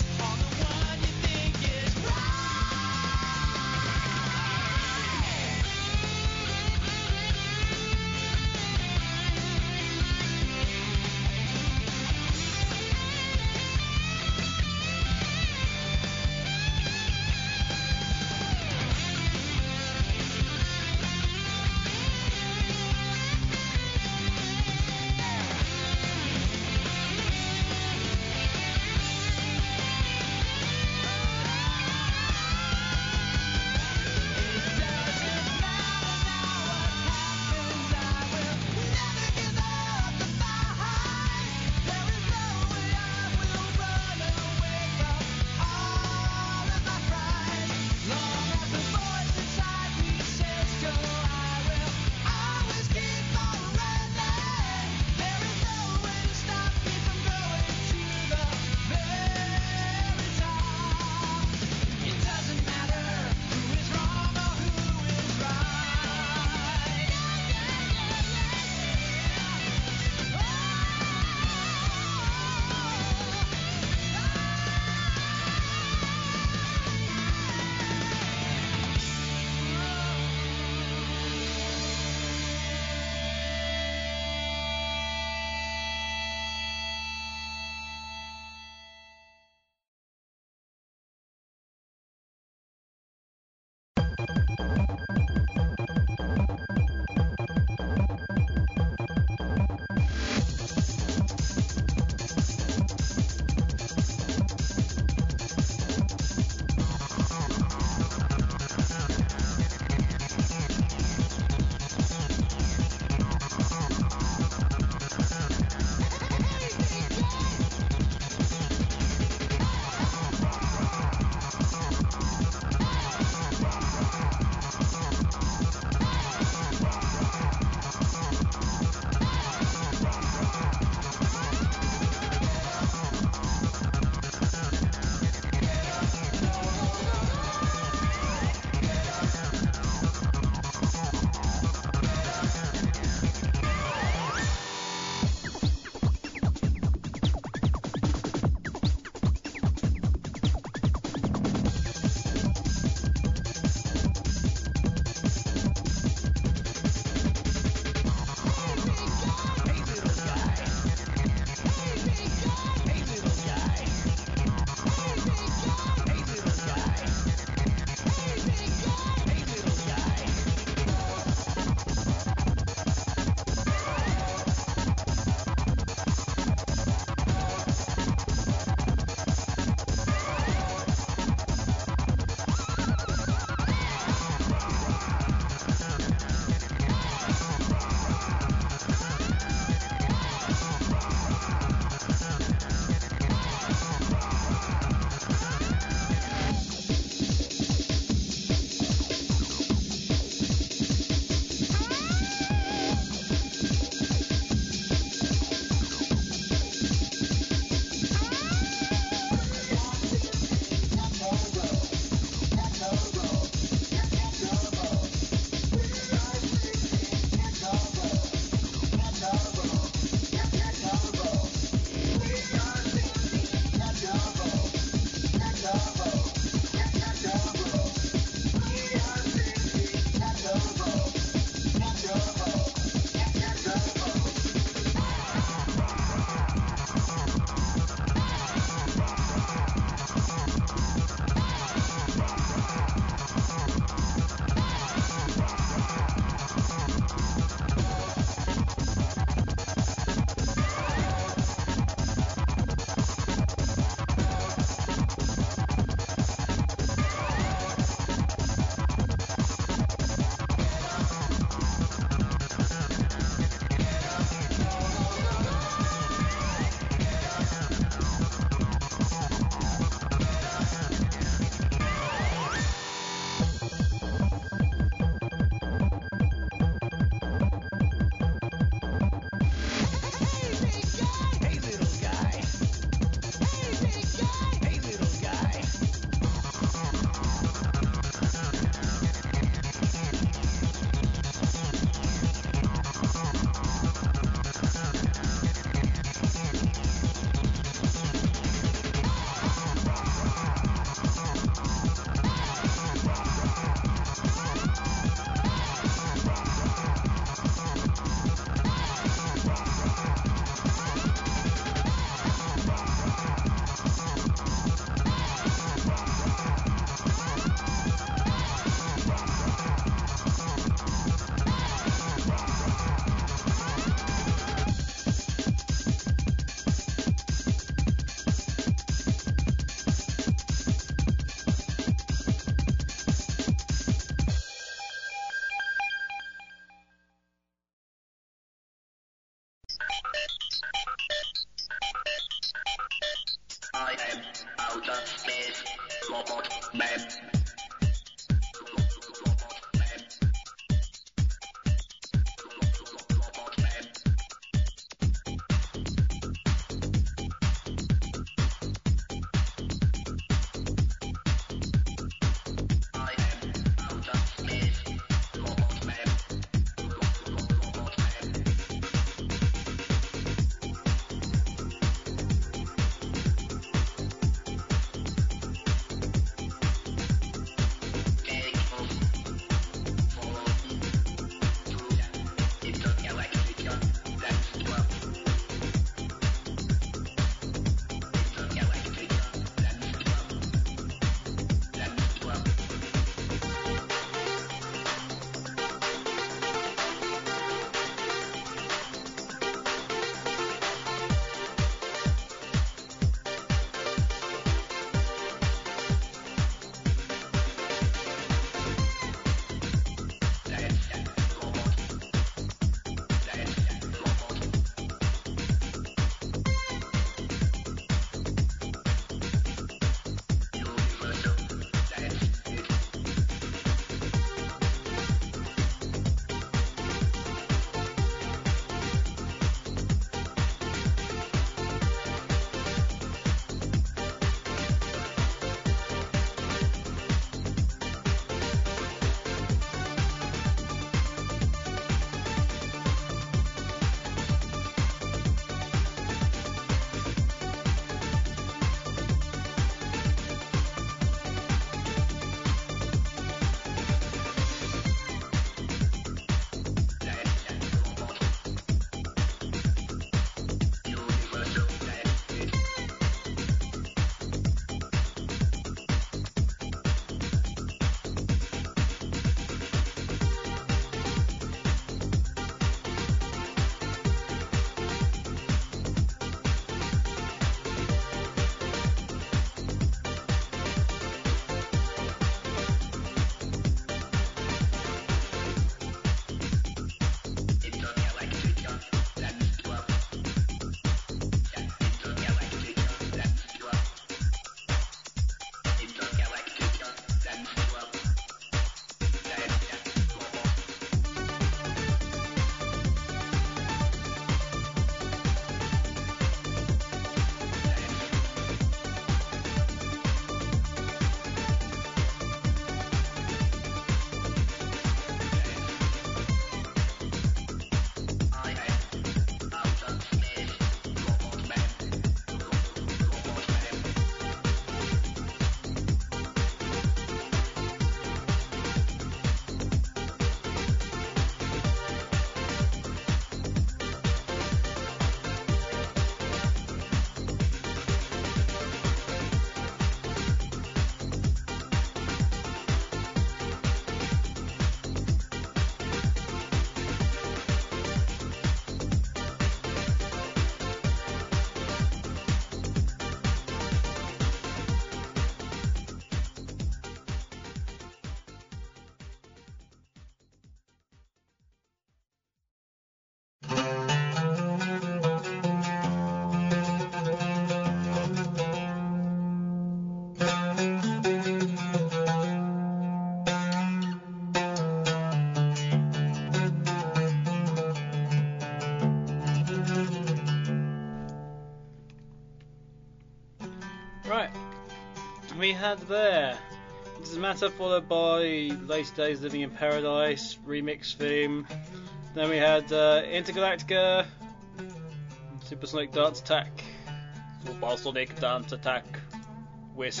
we had there Does It Matter, followed by Later Days Living in Paradise remix theme. Then we had Intergalactica, Supersonic Dance Attack, Supersonic Dance Attack, Wisp.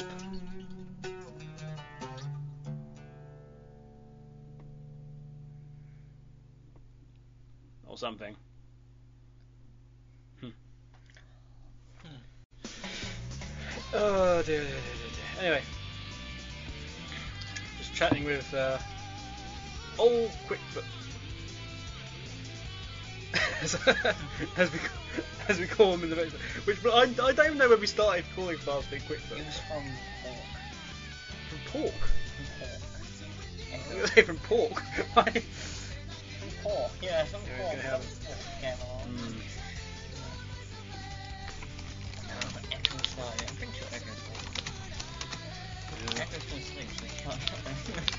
Or something. Oh dear. Anyway, just chatting with old Quickfoot, as we call him in the video. Which I don't even know where we started calling Fast Big Quickfoot. It was from From pork. pork. From pork. From pork. Right? From pork. Yeah, some Yeah, pork. we're gonna have- Pork came along. Echo's started. I'm pretty sure Echo's started. Echo's still asleep, so he can't.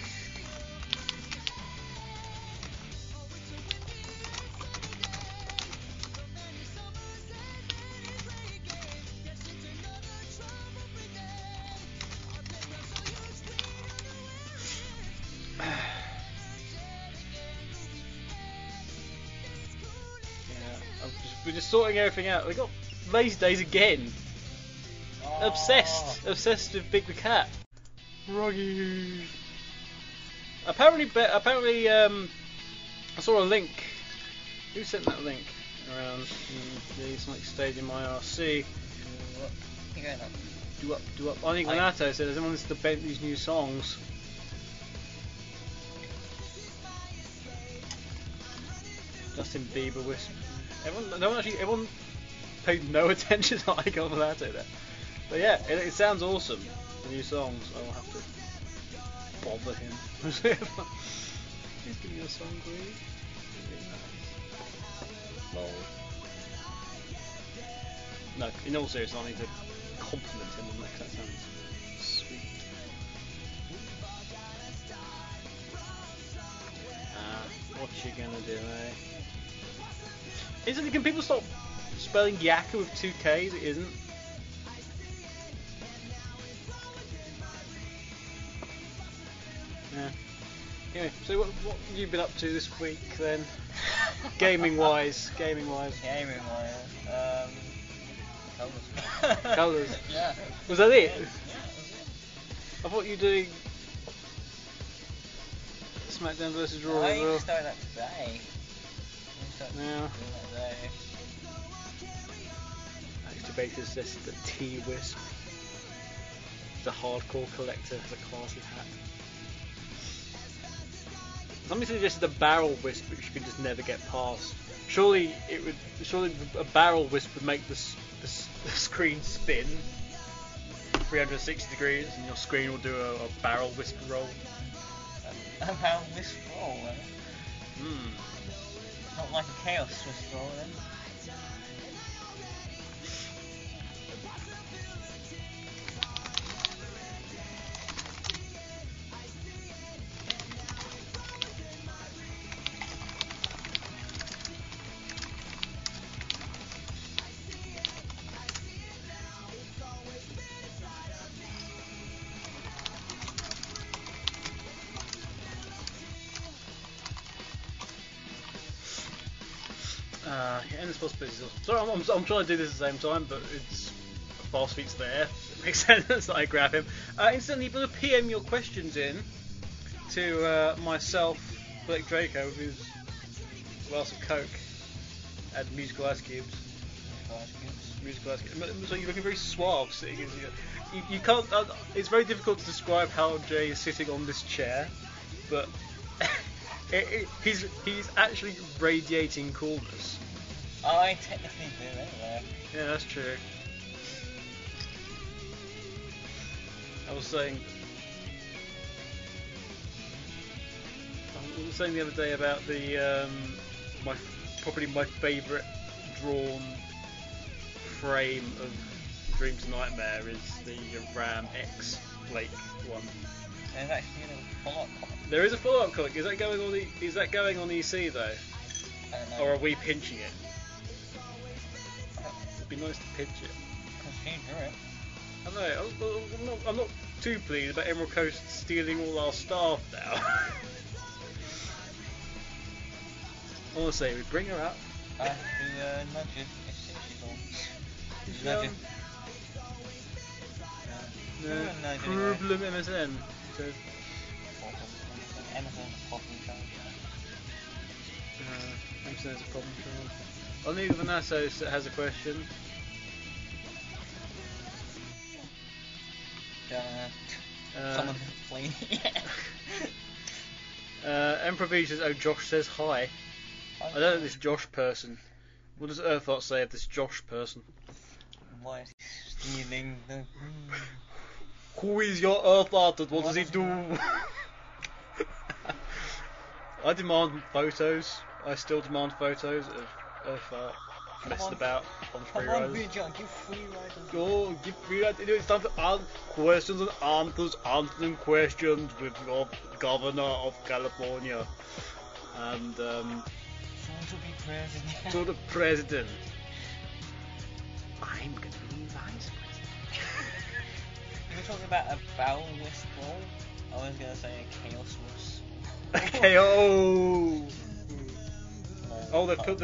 We're just sorting everything out. We got Lazy Days again. Oh. Obsessed with Big the Cat. Ruggy. Apparently, I saw a link. Who sent that link around the Sonic Stadium IRC? You going up? Do up. Arnie Granato said, "Has anyone listened to Bentley's new songs?" Justin Bieber Wisp. Everyone paid no attention to Arnie Granato there. But yeah, it sounds awesome. The new songs. I will have to bother him. Please give me a song, please. Really nice. Lol. No, in all seriousness, I need to compliment him on that. 'Cause that sounds sweet. What you gonna do, eh? Can people stop spelling Yakka with 2 K's? It isn't. Yeah. Anyway, so what have you been up to this week then? Gaming wise. Gaming wise. Colours. Colours. Yeah. Was that it? Yeah. I thought you were doing SmackDown vs Raw I as well. started that today. Yeah. Doing that today. Extra Baker says the T-Wisp. The hardcore collector has a classy hat. Somebody suggested a barrel wisp, which you can just never get past. Surely a barrel wisp would make the screen spin 360 degrees, and your screen will do a barrel wisp roll. About this roll, then. Not like a chaos Swiss roll, then. Yeah, and it's possibilities. Sorry, I'm trying to do this at the same time, but it's Boss Feet's there. It makes sense that I grab him. Instantly, you better PM your questions in to myself, Blake Draco, with his glass of Coke, and musical ice cubes. Musical ice cubes. So you're looking very suave sitting in here. You can't. It's very difficult to describe how Jay is sitting on this chair, but he's actually radiating coolness. I technically do, anyway. Yeah, that's true. I was saying the other day about the probably my favourite drawn frame of Dreams Nightmare is the Ram X Blake one. There's actually a follow-up comic. There is a follow-up comic. Is that going on EC though, I don't know. or are we pinching it? It'd be nice to pinch it. Because he drew it. I know. I'm not too pleased about Emerald Coast stealing all our staff now. Honestly, we bring her up. I have to nudge her if she's on. She's Nudge young. her. No Nudge anyway. problem, MSN. She says. Amazon problem child. MSN's a problem child. Only Vanassos has a question. Someone playing. Emperor V says, oh, Josh says hi. I don't know this Josh person. What does Earthart say of this Josh person? Why is he stealing the... Who is your Earthart and what does he do? I demand photos. I still demand photos of Earthart messing about on free Come on, riders. Vijay, give free riders. Go, give free riders. It's time to ask questions and answers, answering questions with your governor of California. And, Someone to be president. to the president. I'm gonna be vice You were talking about a barrel whisk roll. I was gonna say a chaos whisk. Okay, oh! Oh, they've put the,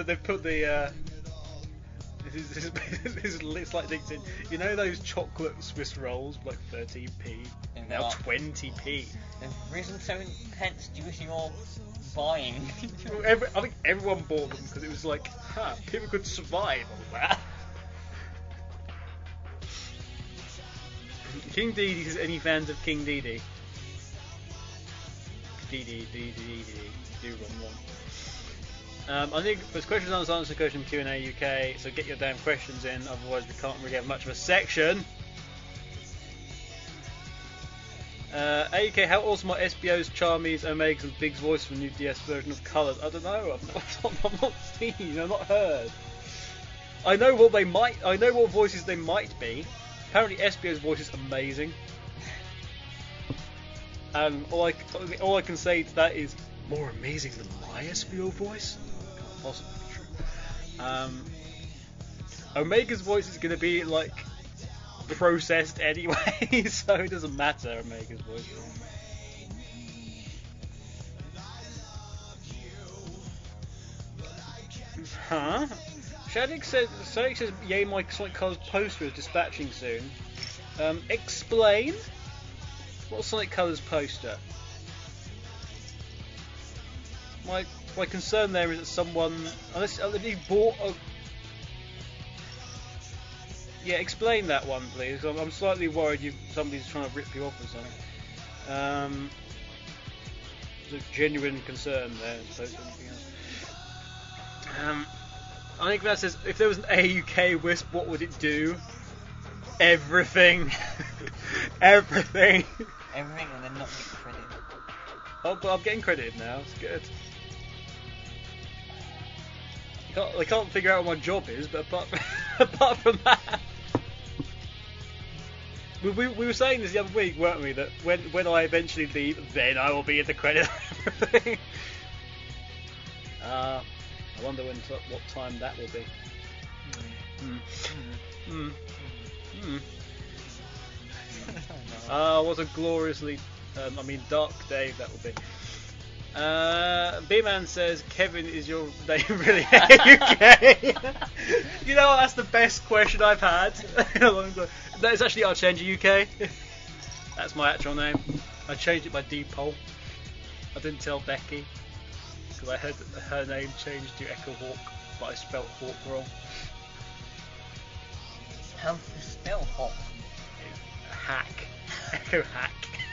this is like LinkedIn. You know those chocolate Swiss rolls, like 13p, And now what? 20p. They've risen 7 pence due to your buying. I think everyone bought them because it was like, people could survive on that. King Dedede says, any fans of King Dedede? Do one. I think there's questions and answers question Q&A UK, so get your damn questions in, otherwise we can't really have much of a section. AK, how awesome are SBO's, Charmies, Omegas and Big's voice from the new DS version of Colours? I don't know, I've not seen, I've not heard. I know what voices they might be. Apparently SBO's voice is amazing. All I can say to that is more amazing than my SBO voice. Can't possibly be true. Omega's voice is going to be like processed anyway, so it doesn't matter. Omega's voice. Huh? Shadik says, yay, my Sonic Colors poster is dispatching soon. Explain. What's Sonic Colors poster? My concern there is that someone, unless you bought a... Yeah, explain that one, please. I'm slightly worried somebody's trying to rip you off or something. There's a genuine concern there as opposed to anything else. I think that says, if there was an AUK Wisp, what would it do? Everything. Everything. Everything and then not get credit. Oh, but I'm getting credited now. It's good. I can't figure out what my job is, but apart from that, we were saying this the other week, weren't we? That when I eventually leave, then I will be at the credit of everything. I wonder what time that will be. What a gloriously, dark day that will be. B-Man says, Kevin, is your name really UK? You know what, that's the best question I've had in a long time. That is actually Archangia UK. That's my actual name. I changed it by default. I didn't tell Becky, because I heard that her name changed to Echo Hawk, but I spelt Hawk wrong. How do you spell hawk? Hack. Echo Hack.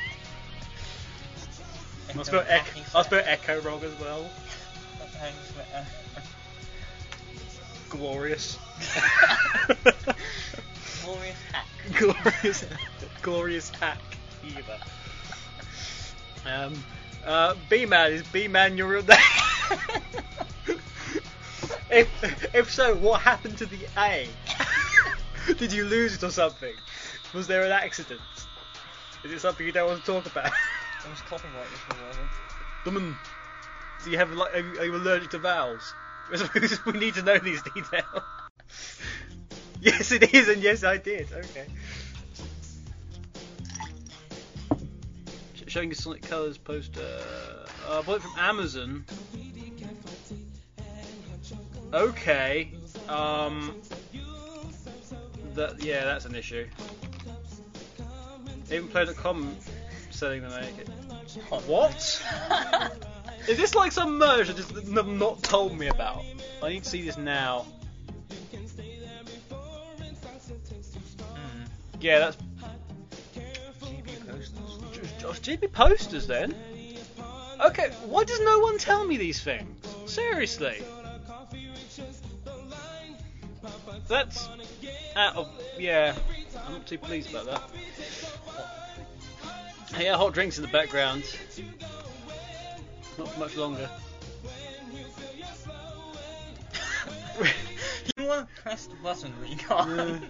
Echo I'll spell Echo wrong as well. How do you spell Glorious. Glorious hack. Glorious hack either. B-Man, is B-Man your real name? if so, what happened to the A? Did you lose it or something? Was there an accident? Is it something you don't want to talk about? It was copyright this was Do you have are you allergic to vowels? We need to know these details. Yes, it is, and yes, I did. Okay. showing a Sonic Colors poster. I bought it from Amazon. Okay. That's an issue. Even Play.com selling them. What? Is this like some merge that just not told me about? I need to see this now. Yeah, that's GB posters. GB posters then. Okay, why does no one tell me these things? Seriously. That's out of I'm not too pleased about that. Yeah, hot drinks in the background. Not for much longer. You want to press the button, but you can't.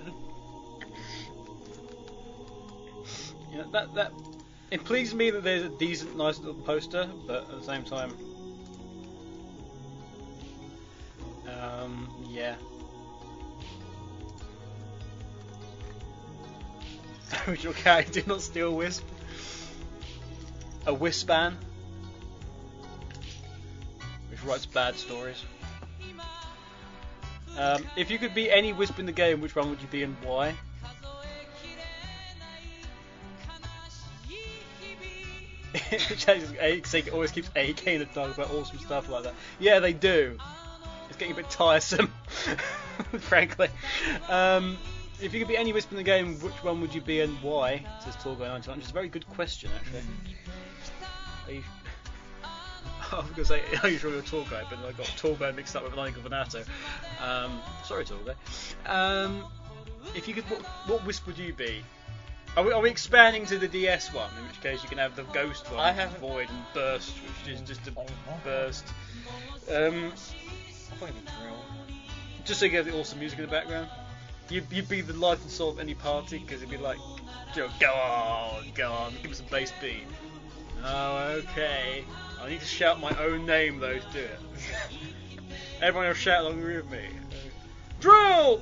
Yeah, that it pleases me that there's a decent, nice little poster, but at the same time, yeah. Original character, do not steal Wisp. A Wispan, which writes bad stories. If you could be any Wisp in the game, which one would you be and why? Sega always keeps AKing the dog about awesome stuff like that. Yeah, they do. It's getting a bit tiresome, frankly. If you could be any Wisp in the game, which one would you be and why? Says Torgo99, which is a very good question, actually. I was going to say, are you sure you're a Torgo? But I got Torgo mixed up with Lion Governato. Sorry, Torgo. If you could, what Wisp would you be? Are we expanding to the DS one? In which case you can have the Ghost one, Void and Burst, which is just a burst. I'll probably be Drill. Just so you get the awesome music in the background. You'd be the life and soul of any party, because it'd be like, go on, give me some bass beat. Oh, okay. I need to shout my own name though to do it. Everyone will shout along with me. Drill!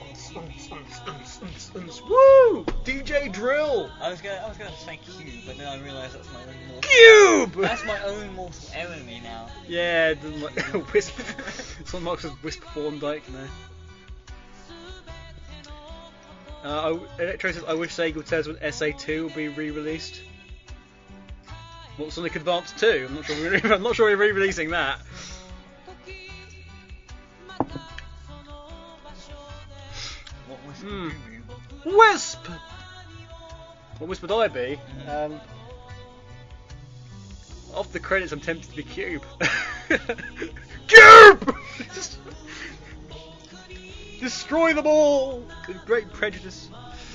Woo! DJ Drill! I was gonna say Cube, but then I realised that's my own mortal. Cube! That's my own mortal enemy now. Yeah, it doesn't like Wisp. Someone marks as Wisp Thorndyke, no. Electro says, I wish Sega would tell us when SA2 will be re-released. What, Sonic Advance 2? I'm not sure we're re-releasing that. What was Wisp! What Wisp would I be? Off the credits, I'm tempted to be Cube. Cube! Destroy them all! With great prejudice.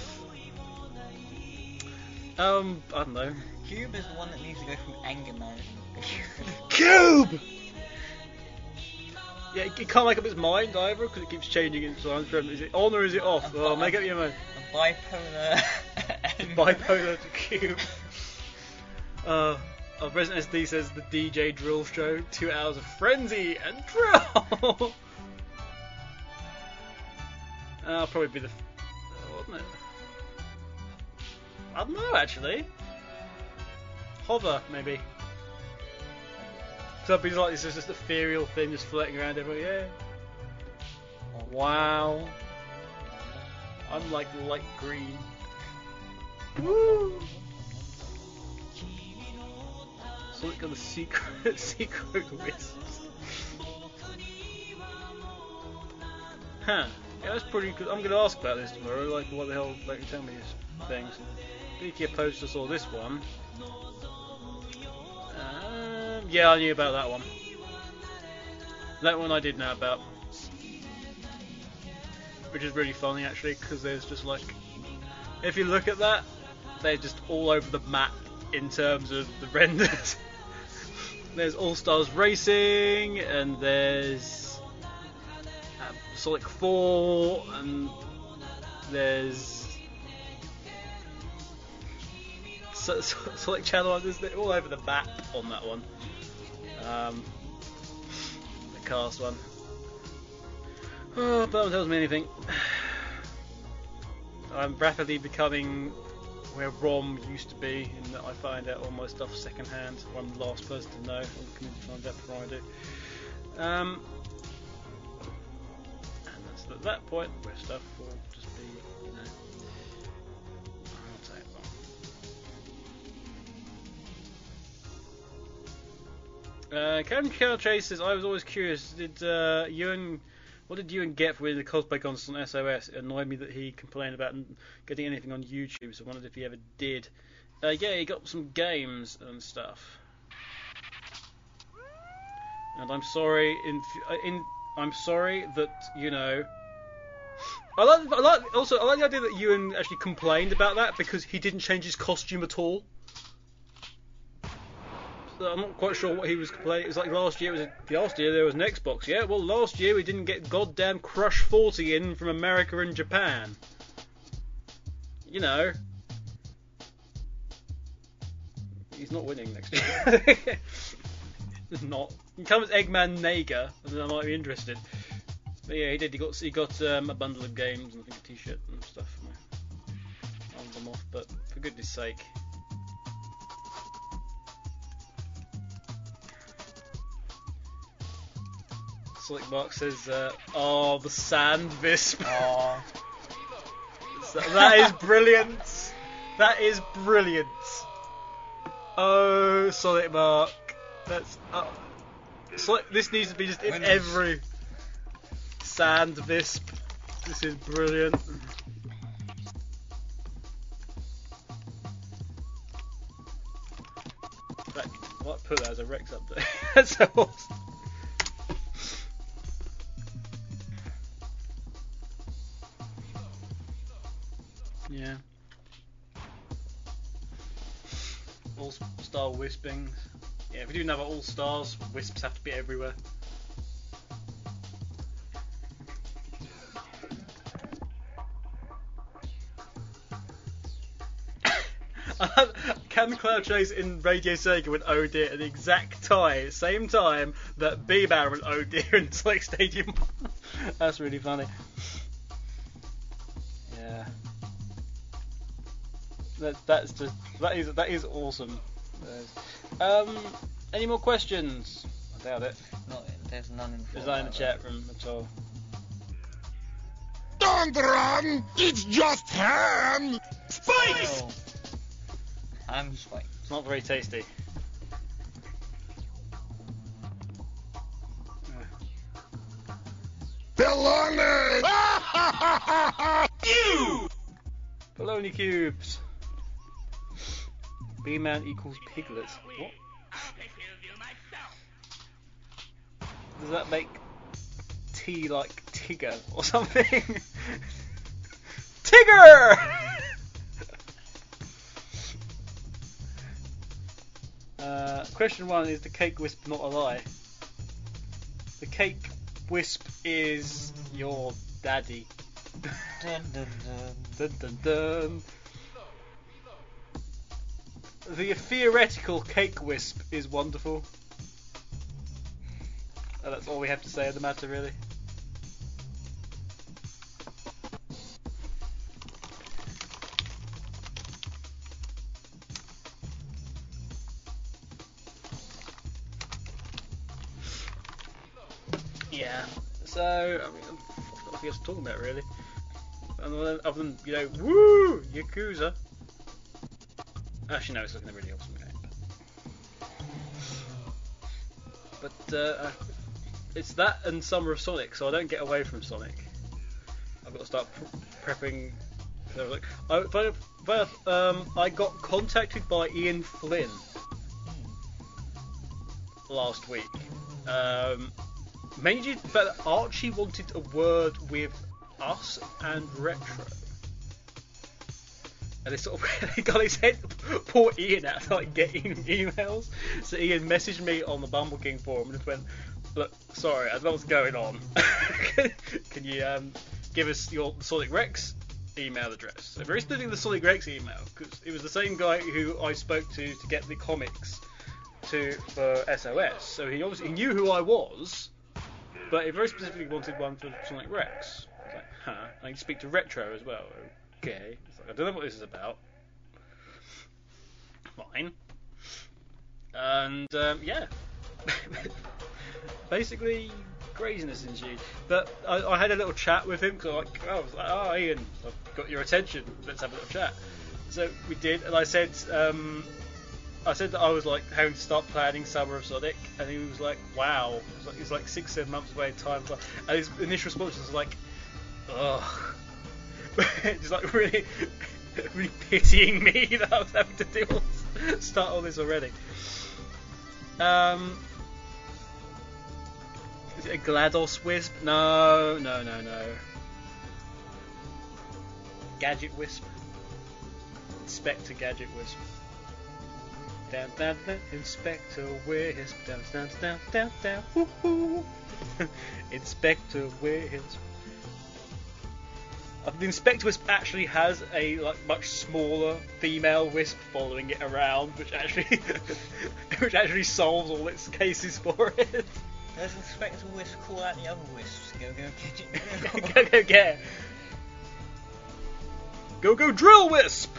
I don't know. Cube is the one that needs to go through anger management. Cube! Yeah, it can't make up its mind either, because it keeps changing its lines. Is it on or is it off? Oh, make up your mind. A bipolar. Bipolar to Cube. Resident SD says the DJ Drill Show, 2 hours of frenzy and drill! I'll probably be the... wouldn't it? I don't know, actually. Hover, maybe. So it'd be like this is just ethereal thing just floating around everywhere, yeah. Wow. I'm like light green. Woo! Sonic got the secret wisps. Huh. Yeah, that's pretty good. I'm gonna ask about this tomorrow, like what the hell like you tell me these things. Geeky Poster saw this one. Yeah, I knew about that one. That one I did know about. Which is really funny actually, because there's just like, if you look at that, they're just all over the map in terms of the renders. There's All Stars Racing, and there's Sonic 4, and there's Sonic Channel. They're all over the map on that one. The cast one. Oh, but no one tells me anything. I'm rapidly becoming where ROM used to be, in that I find out all my stuff secondhand. I'm the last person to know. I'm coming to find out before I do. And that's at that point where stuff will just be, I'll take it long. Karen Cal Chase says, I was always curious, what did Ewan get for winning the cosplay contest on SOS? It annoyed me that he complained about getting anything on YouTube, so I wondered if he ever did. Yeah, he got some games and stuff. And I'm sorry, I'm sorry that, I like the idea that Ewan actually complained about that because he didn't change his costume at all. So I'm not quite sure what he was complaining. It was like last year there was an Xbox. Yeah, well, last year we didn't get goddamn Crush 40 in from America and Japan. He's not winning next year. Not. He comes Eggman Nager, and then I might be interested. But yeah, he did. He got a bundle of games and I think a T-shirt and stuff. I rolled them off, but for goodness sake. Sonic Mark says, the Sand Visp. Oh. That is brilliant. That is brilliant. Oh, Sonic Mark. That's this needs to be just in every Sand Visp. This is brilliant. I might put that as a Rex update. That's so awesome. Yeah. All-star wispings. Yeah, if we do another all-stars, wisps have to be everywhere. Can Cloud Chase in Radio Sega went oh dear at the exact same time that B-Man went oh dear in Sonic Stadium? That's really funny. Yeah. That is awesome. Any more questions? I doubt it. There's none in There's none in the chat room at all. Don't run! It's just ham! Spikes! Oh. I'm spiked. It's not very tasty. Baloney! You! Bologna cubes. B-Man equals piglets. What? Does that make T like Tigger or something? Tigger! Question 1, is the cake wisp not a lie? The cake wisp is your daddy. Dun, dun, dun. Dun, dun, dun. The theoretical cake wisp is wonderful. And that's all we have to say on the matter, really. Yeah. So, I mean, nothing else to talk about, really. Other than, woo! Yakuza. Actually, no, it's looking a really awesome game. But it's that and Summer of Sonic, so I don't get away from Sonic. I've got to start prepping. I got contacted by Ian Flynn last week. Mainly, but Archie wanted a word with us and Retro. And they sort of got his head, poor Ian out to getting emails. So Ian messaged me on the Bumble King forum and just went, look, sorry, I don't know what's going on. Can you give us your Sonic Rex email address? So very specifically the Sonic Rex email, because it was the same guy who I spoke to get the comics for SOS. So he obviously knew who I was, but he very specifically wanted one for Sonic Rex. I was like, huh. I can speak to Retro as well. Okay. It's like, I don't know what this is about. fine. And yeah, basically craziness ensued. But I had a little chat with him because I was like, "Oh, Ian, I've got your attention. Let's have a little chat." So we did, and I said that I was like having to start planning Summer of Sonic, and he was like, "Wow." It's like 6-7 months away. Time, and his initial response was like, "Ugh," just like really pitying me that I was having to start all this already. Is it a GLaDOS Wisp? No. Gadget Wisp. Inspector Gadget Wisp. Down, down, down. Inspector Wisp. Down, down, down, down, down. Woohoo! Inspector Wisp. The Inspector Wisp actually has a much smaller female wisp following it around, which actually solves all its cases for it. Does Inspector Wisp call out the other wisps? Go Gadget Drill. Go get. Go Drill Wisp.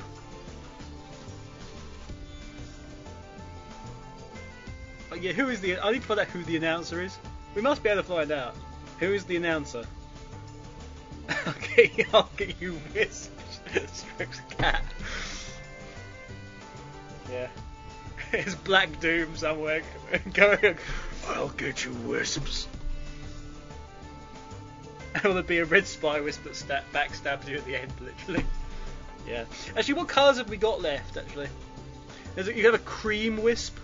Oh, yeah, who is the? I need to find out who the announcer is. We must be able to find out. Who is the announcer? I'll get you Wisp. Strokes a cat. Yeah. It's Black Doom somewhere going, "I'll get you Wisps." Or there'll be a red spy wisp that backstabs you at the end, literally. Yeah. Actually, what colours have we got left, actually? You have a cream wisp,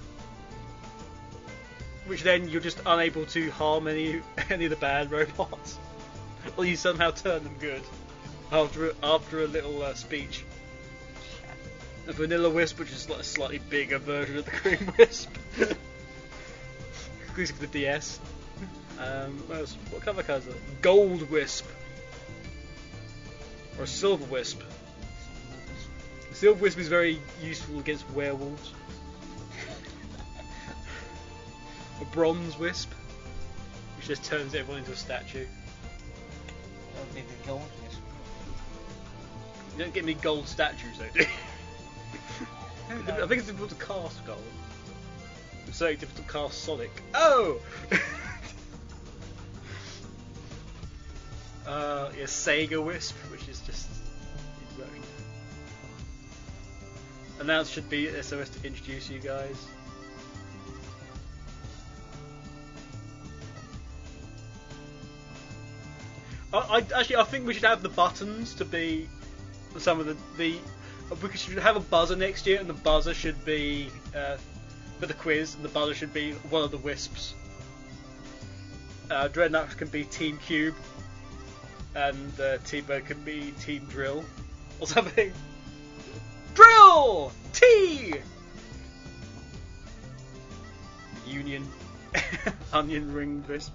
which then you're just unable to harm any of the bad robots. Or you somehow turn them good after a little speech. A vanilla wisp, which is like a slightly bigger version of the cream wisp, exclusive to the DS. What else? What kind of colours are there? Gold wisp or a silver wisp. The silver wisp is very useful against werewolves. A bronze wisp, which just turns everyone into a statue. That would be the gold wisp. You don't get any gold statues, though, do you? I think it's difficult to cast gold. It's so difficult to cast Sonic. Oh! Yeah, Sega Wisp, which is just exactly. And that should be SOS to introduce you guys. I think we should have the buttons to be some of the we should have a buzzer next year, and the buzzer should be for the quiz, and the buzzer should be one of the wisps. Dreadnought can be Team Cube, and T-Bird can be Team Drill, or something. Drill! T! Union. Onion ring wisp.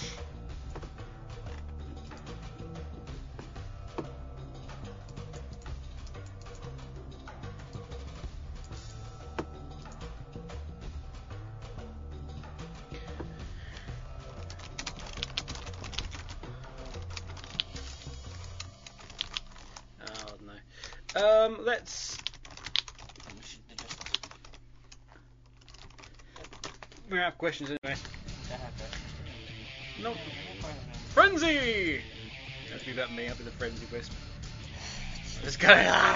Let's. We don't have questions anyway. No. Frenzy! That's be about me. I'll be the Frenzy Wisp. Let's go.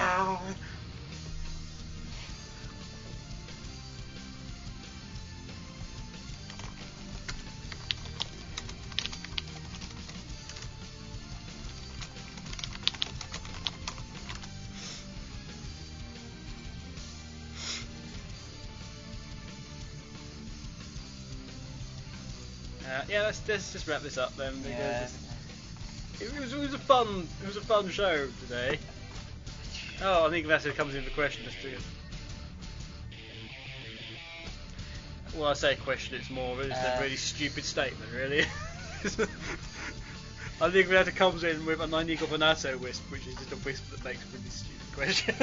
Yeah, let's just wrap this up then, because it was a fun show today. Oh, I think that's what comes into the question. Well, I say question, it's more of a really stupid statement, really. I think that comes in with a Ninego Vanato wisp, which is just a wisp that makes a really stupid question.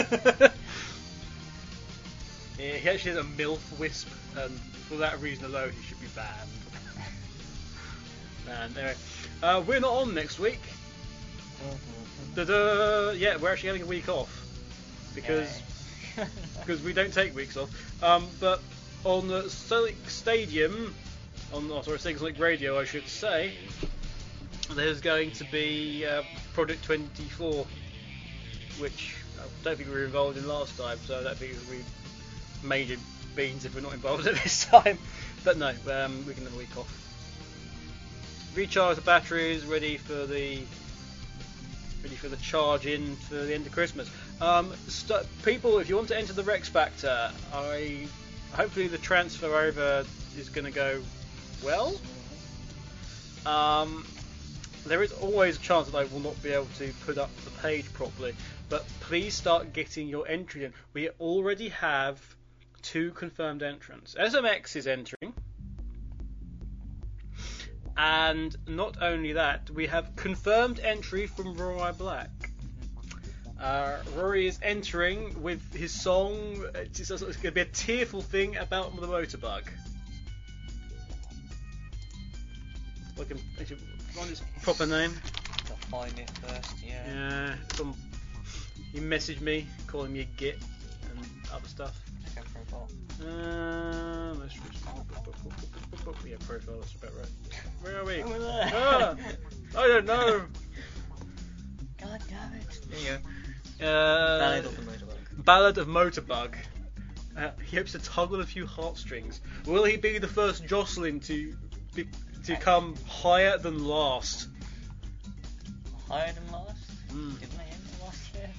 Yeah, he actually has a MILF wisp, and for that reason alone, he should be banned. And anyway, we're not on next week. Yeah, we're actually having a week off because because we don't take weeks off. But on the Sonic Stadium, Sonic Radio, I should say, there's going to be Project 24, which I don't think we were involved in last time, so I don't think we major beans if we're not involved at this time. But no, we can have a week off. Recharge the batteries, ready for the charge in for the end of Christmas. People, if you want to enter the Rex Factor, hopefully the transfer over is going to go well. There is always a chance that I will not be able to put up the page properly, but please start getting your entry in. We already have 2 confirmed entrants. SMX is entering, and not only that, we have confirmed entry from Rory Black. Rory is entering with his song. It's going to be a tearful thing about the motorbug. I can actually find his proper name. I'll find it first, yeah. Yeah, he messaged me, calling me a git and other stuff. Check out profile. Yeah, profile, that's about right. Where are we? Over there. I don't know. God damn it. There you go. Ballad of the Motorbug. Ballad of Motorbug. He hopes to tug on a few heartstrings. Will he be the first Jocelyn to come higher than last? Higher than last? Mm. Didn't I end the last year?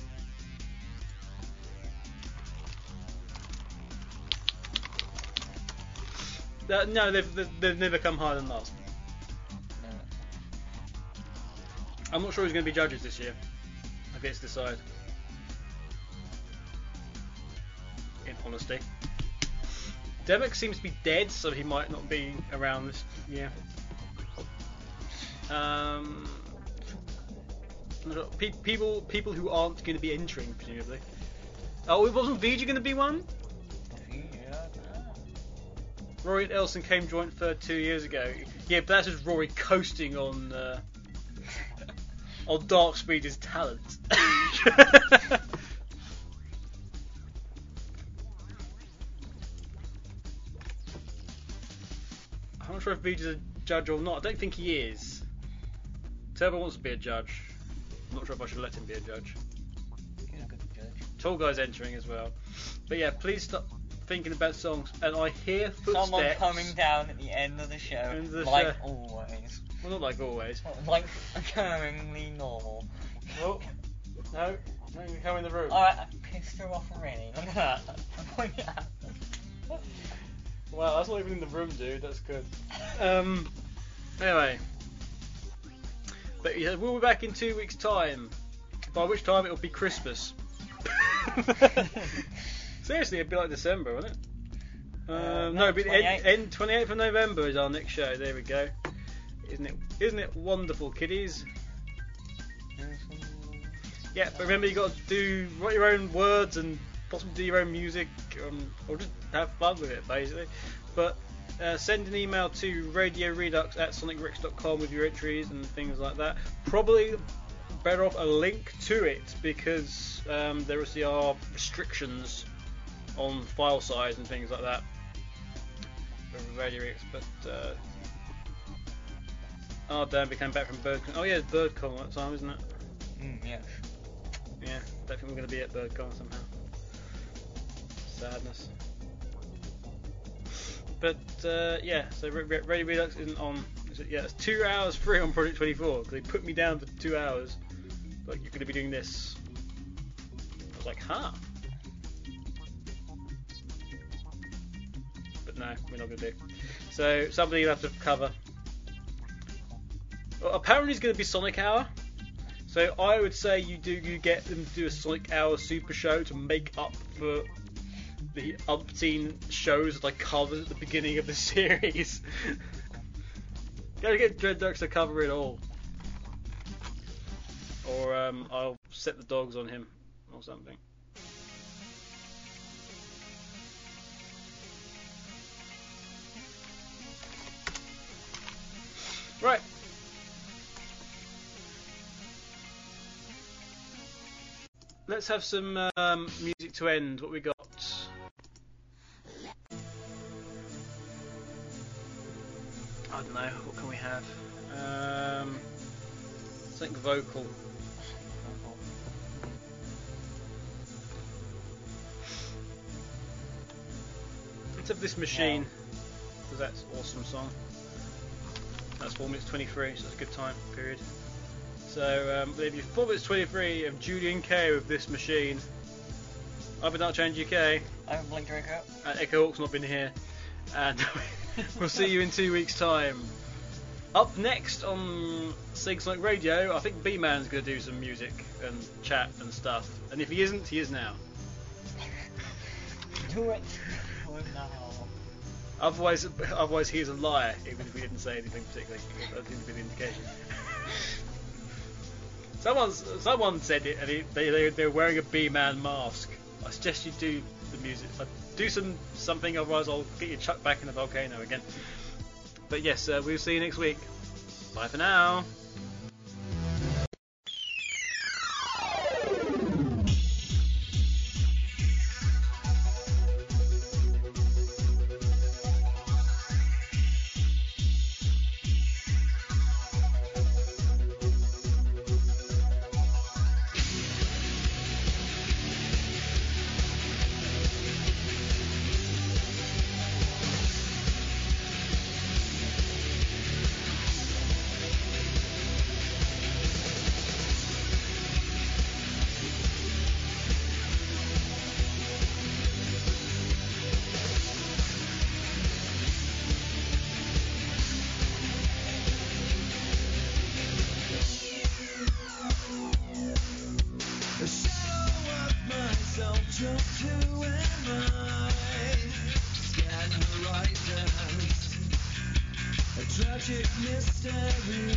No, they've never come higher than last. No. I'm not sure who's going to be judges this year. I get to decide. In honesty. Demek seems to be dead, so he might not be around this year. People who aren't going to be entering, presumably. Oh, wasn't Vijay going to be one? Yeah. Rory and Elson came joint third 2 years ago. Yeah, but that's just Rory coasting on Dark Speeder's talent. I'm not sure if Vijay's a judge or not. I don't think he is. Turbo wants to be a judge. I'm not sure if I should let him be a judge. He's a good judge. Tall Guy's entering as well. But yeah, please stop thinking about songs. And I hear footsteps. Someone coming down at the end of the show, End of the like show. always. Well, not like always. Like occurringly normal. Oh, no, you come in the room. Alright, I pissed her off already. Look at that. I'm pointing at them. Wow, that's not even in the room, dude. That's good. Anyway. But yeah, we'll be back in 2 weeks' time. By which time it'll be Christmas. Seriously, it'd be like December, wouldn't it? No, but 28th of November is our next show. There we go. Isn't it wonderful, kiddies? Yeah, but remember you got to write your own words and possibly do your own music, or just have fun with it, basically. But send an email to radioredux@sonicrex.com with your entries and things like that. Probably better off a link to it, because there obviously are restrictions on file size and things like that for Radio Redux. But oh damn, we came back from BirdCon. Oh yeah, it's BirdCon that time, isn't it? Yeah. Yeah, don't think we're going to be at BirdCon somehow. Sadness. But yeah, so Radio Redux isn't on. Yeah, it's 2 hours free on Project 24 because they put me down for 2 hours. Like, you're going to be doing this. I was like, huh? But no, we're not going to do. So somebody you'll have to cover. Well, apparently it's going to be Sonic Hour. So I would say you get them to do a Sonic Hour Super Show to make up for the umpteen shows that I covered at the beginning of the series. Gotta get Dreadnoughts to cover it all. Or I'll set the dogs on him or something. Right. let's have some music to end. What we got? I don't know. What can we have? Something vocal. Let's have This Machine, because that's an awesome song. That's 4 minutes 23, so that's a good time period. So, if you 4 minutes 23 of Julian K with This Machine. I've been Dark Change UK, I'm Blink Draco. and Echo Hawk's not been here, and we'll see you in 2 weeks' time. Up next on Sig Sonic Radio, I think B-Man's going to do some music and chat and stuff, and if he isn't, he is now. Do it. Oh, no. Otherwise he is a liar, even if we didn't say anything particularly. That seems to be the indication. Someone said it, and they're wearing a B-Man mask. I suggest you do the music. Do something, otherwise I'll get you chucked back in the volcano again. But yes, we'll see you next week. Bye for now. A shadow of myself, just who am I? Scan horizons, a tragic mystery.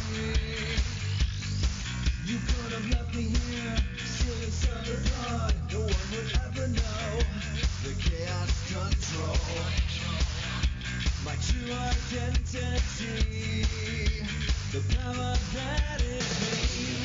You could have left me here, still inside the blood. No one would ever know the chaos control. My true identity, the power that is me.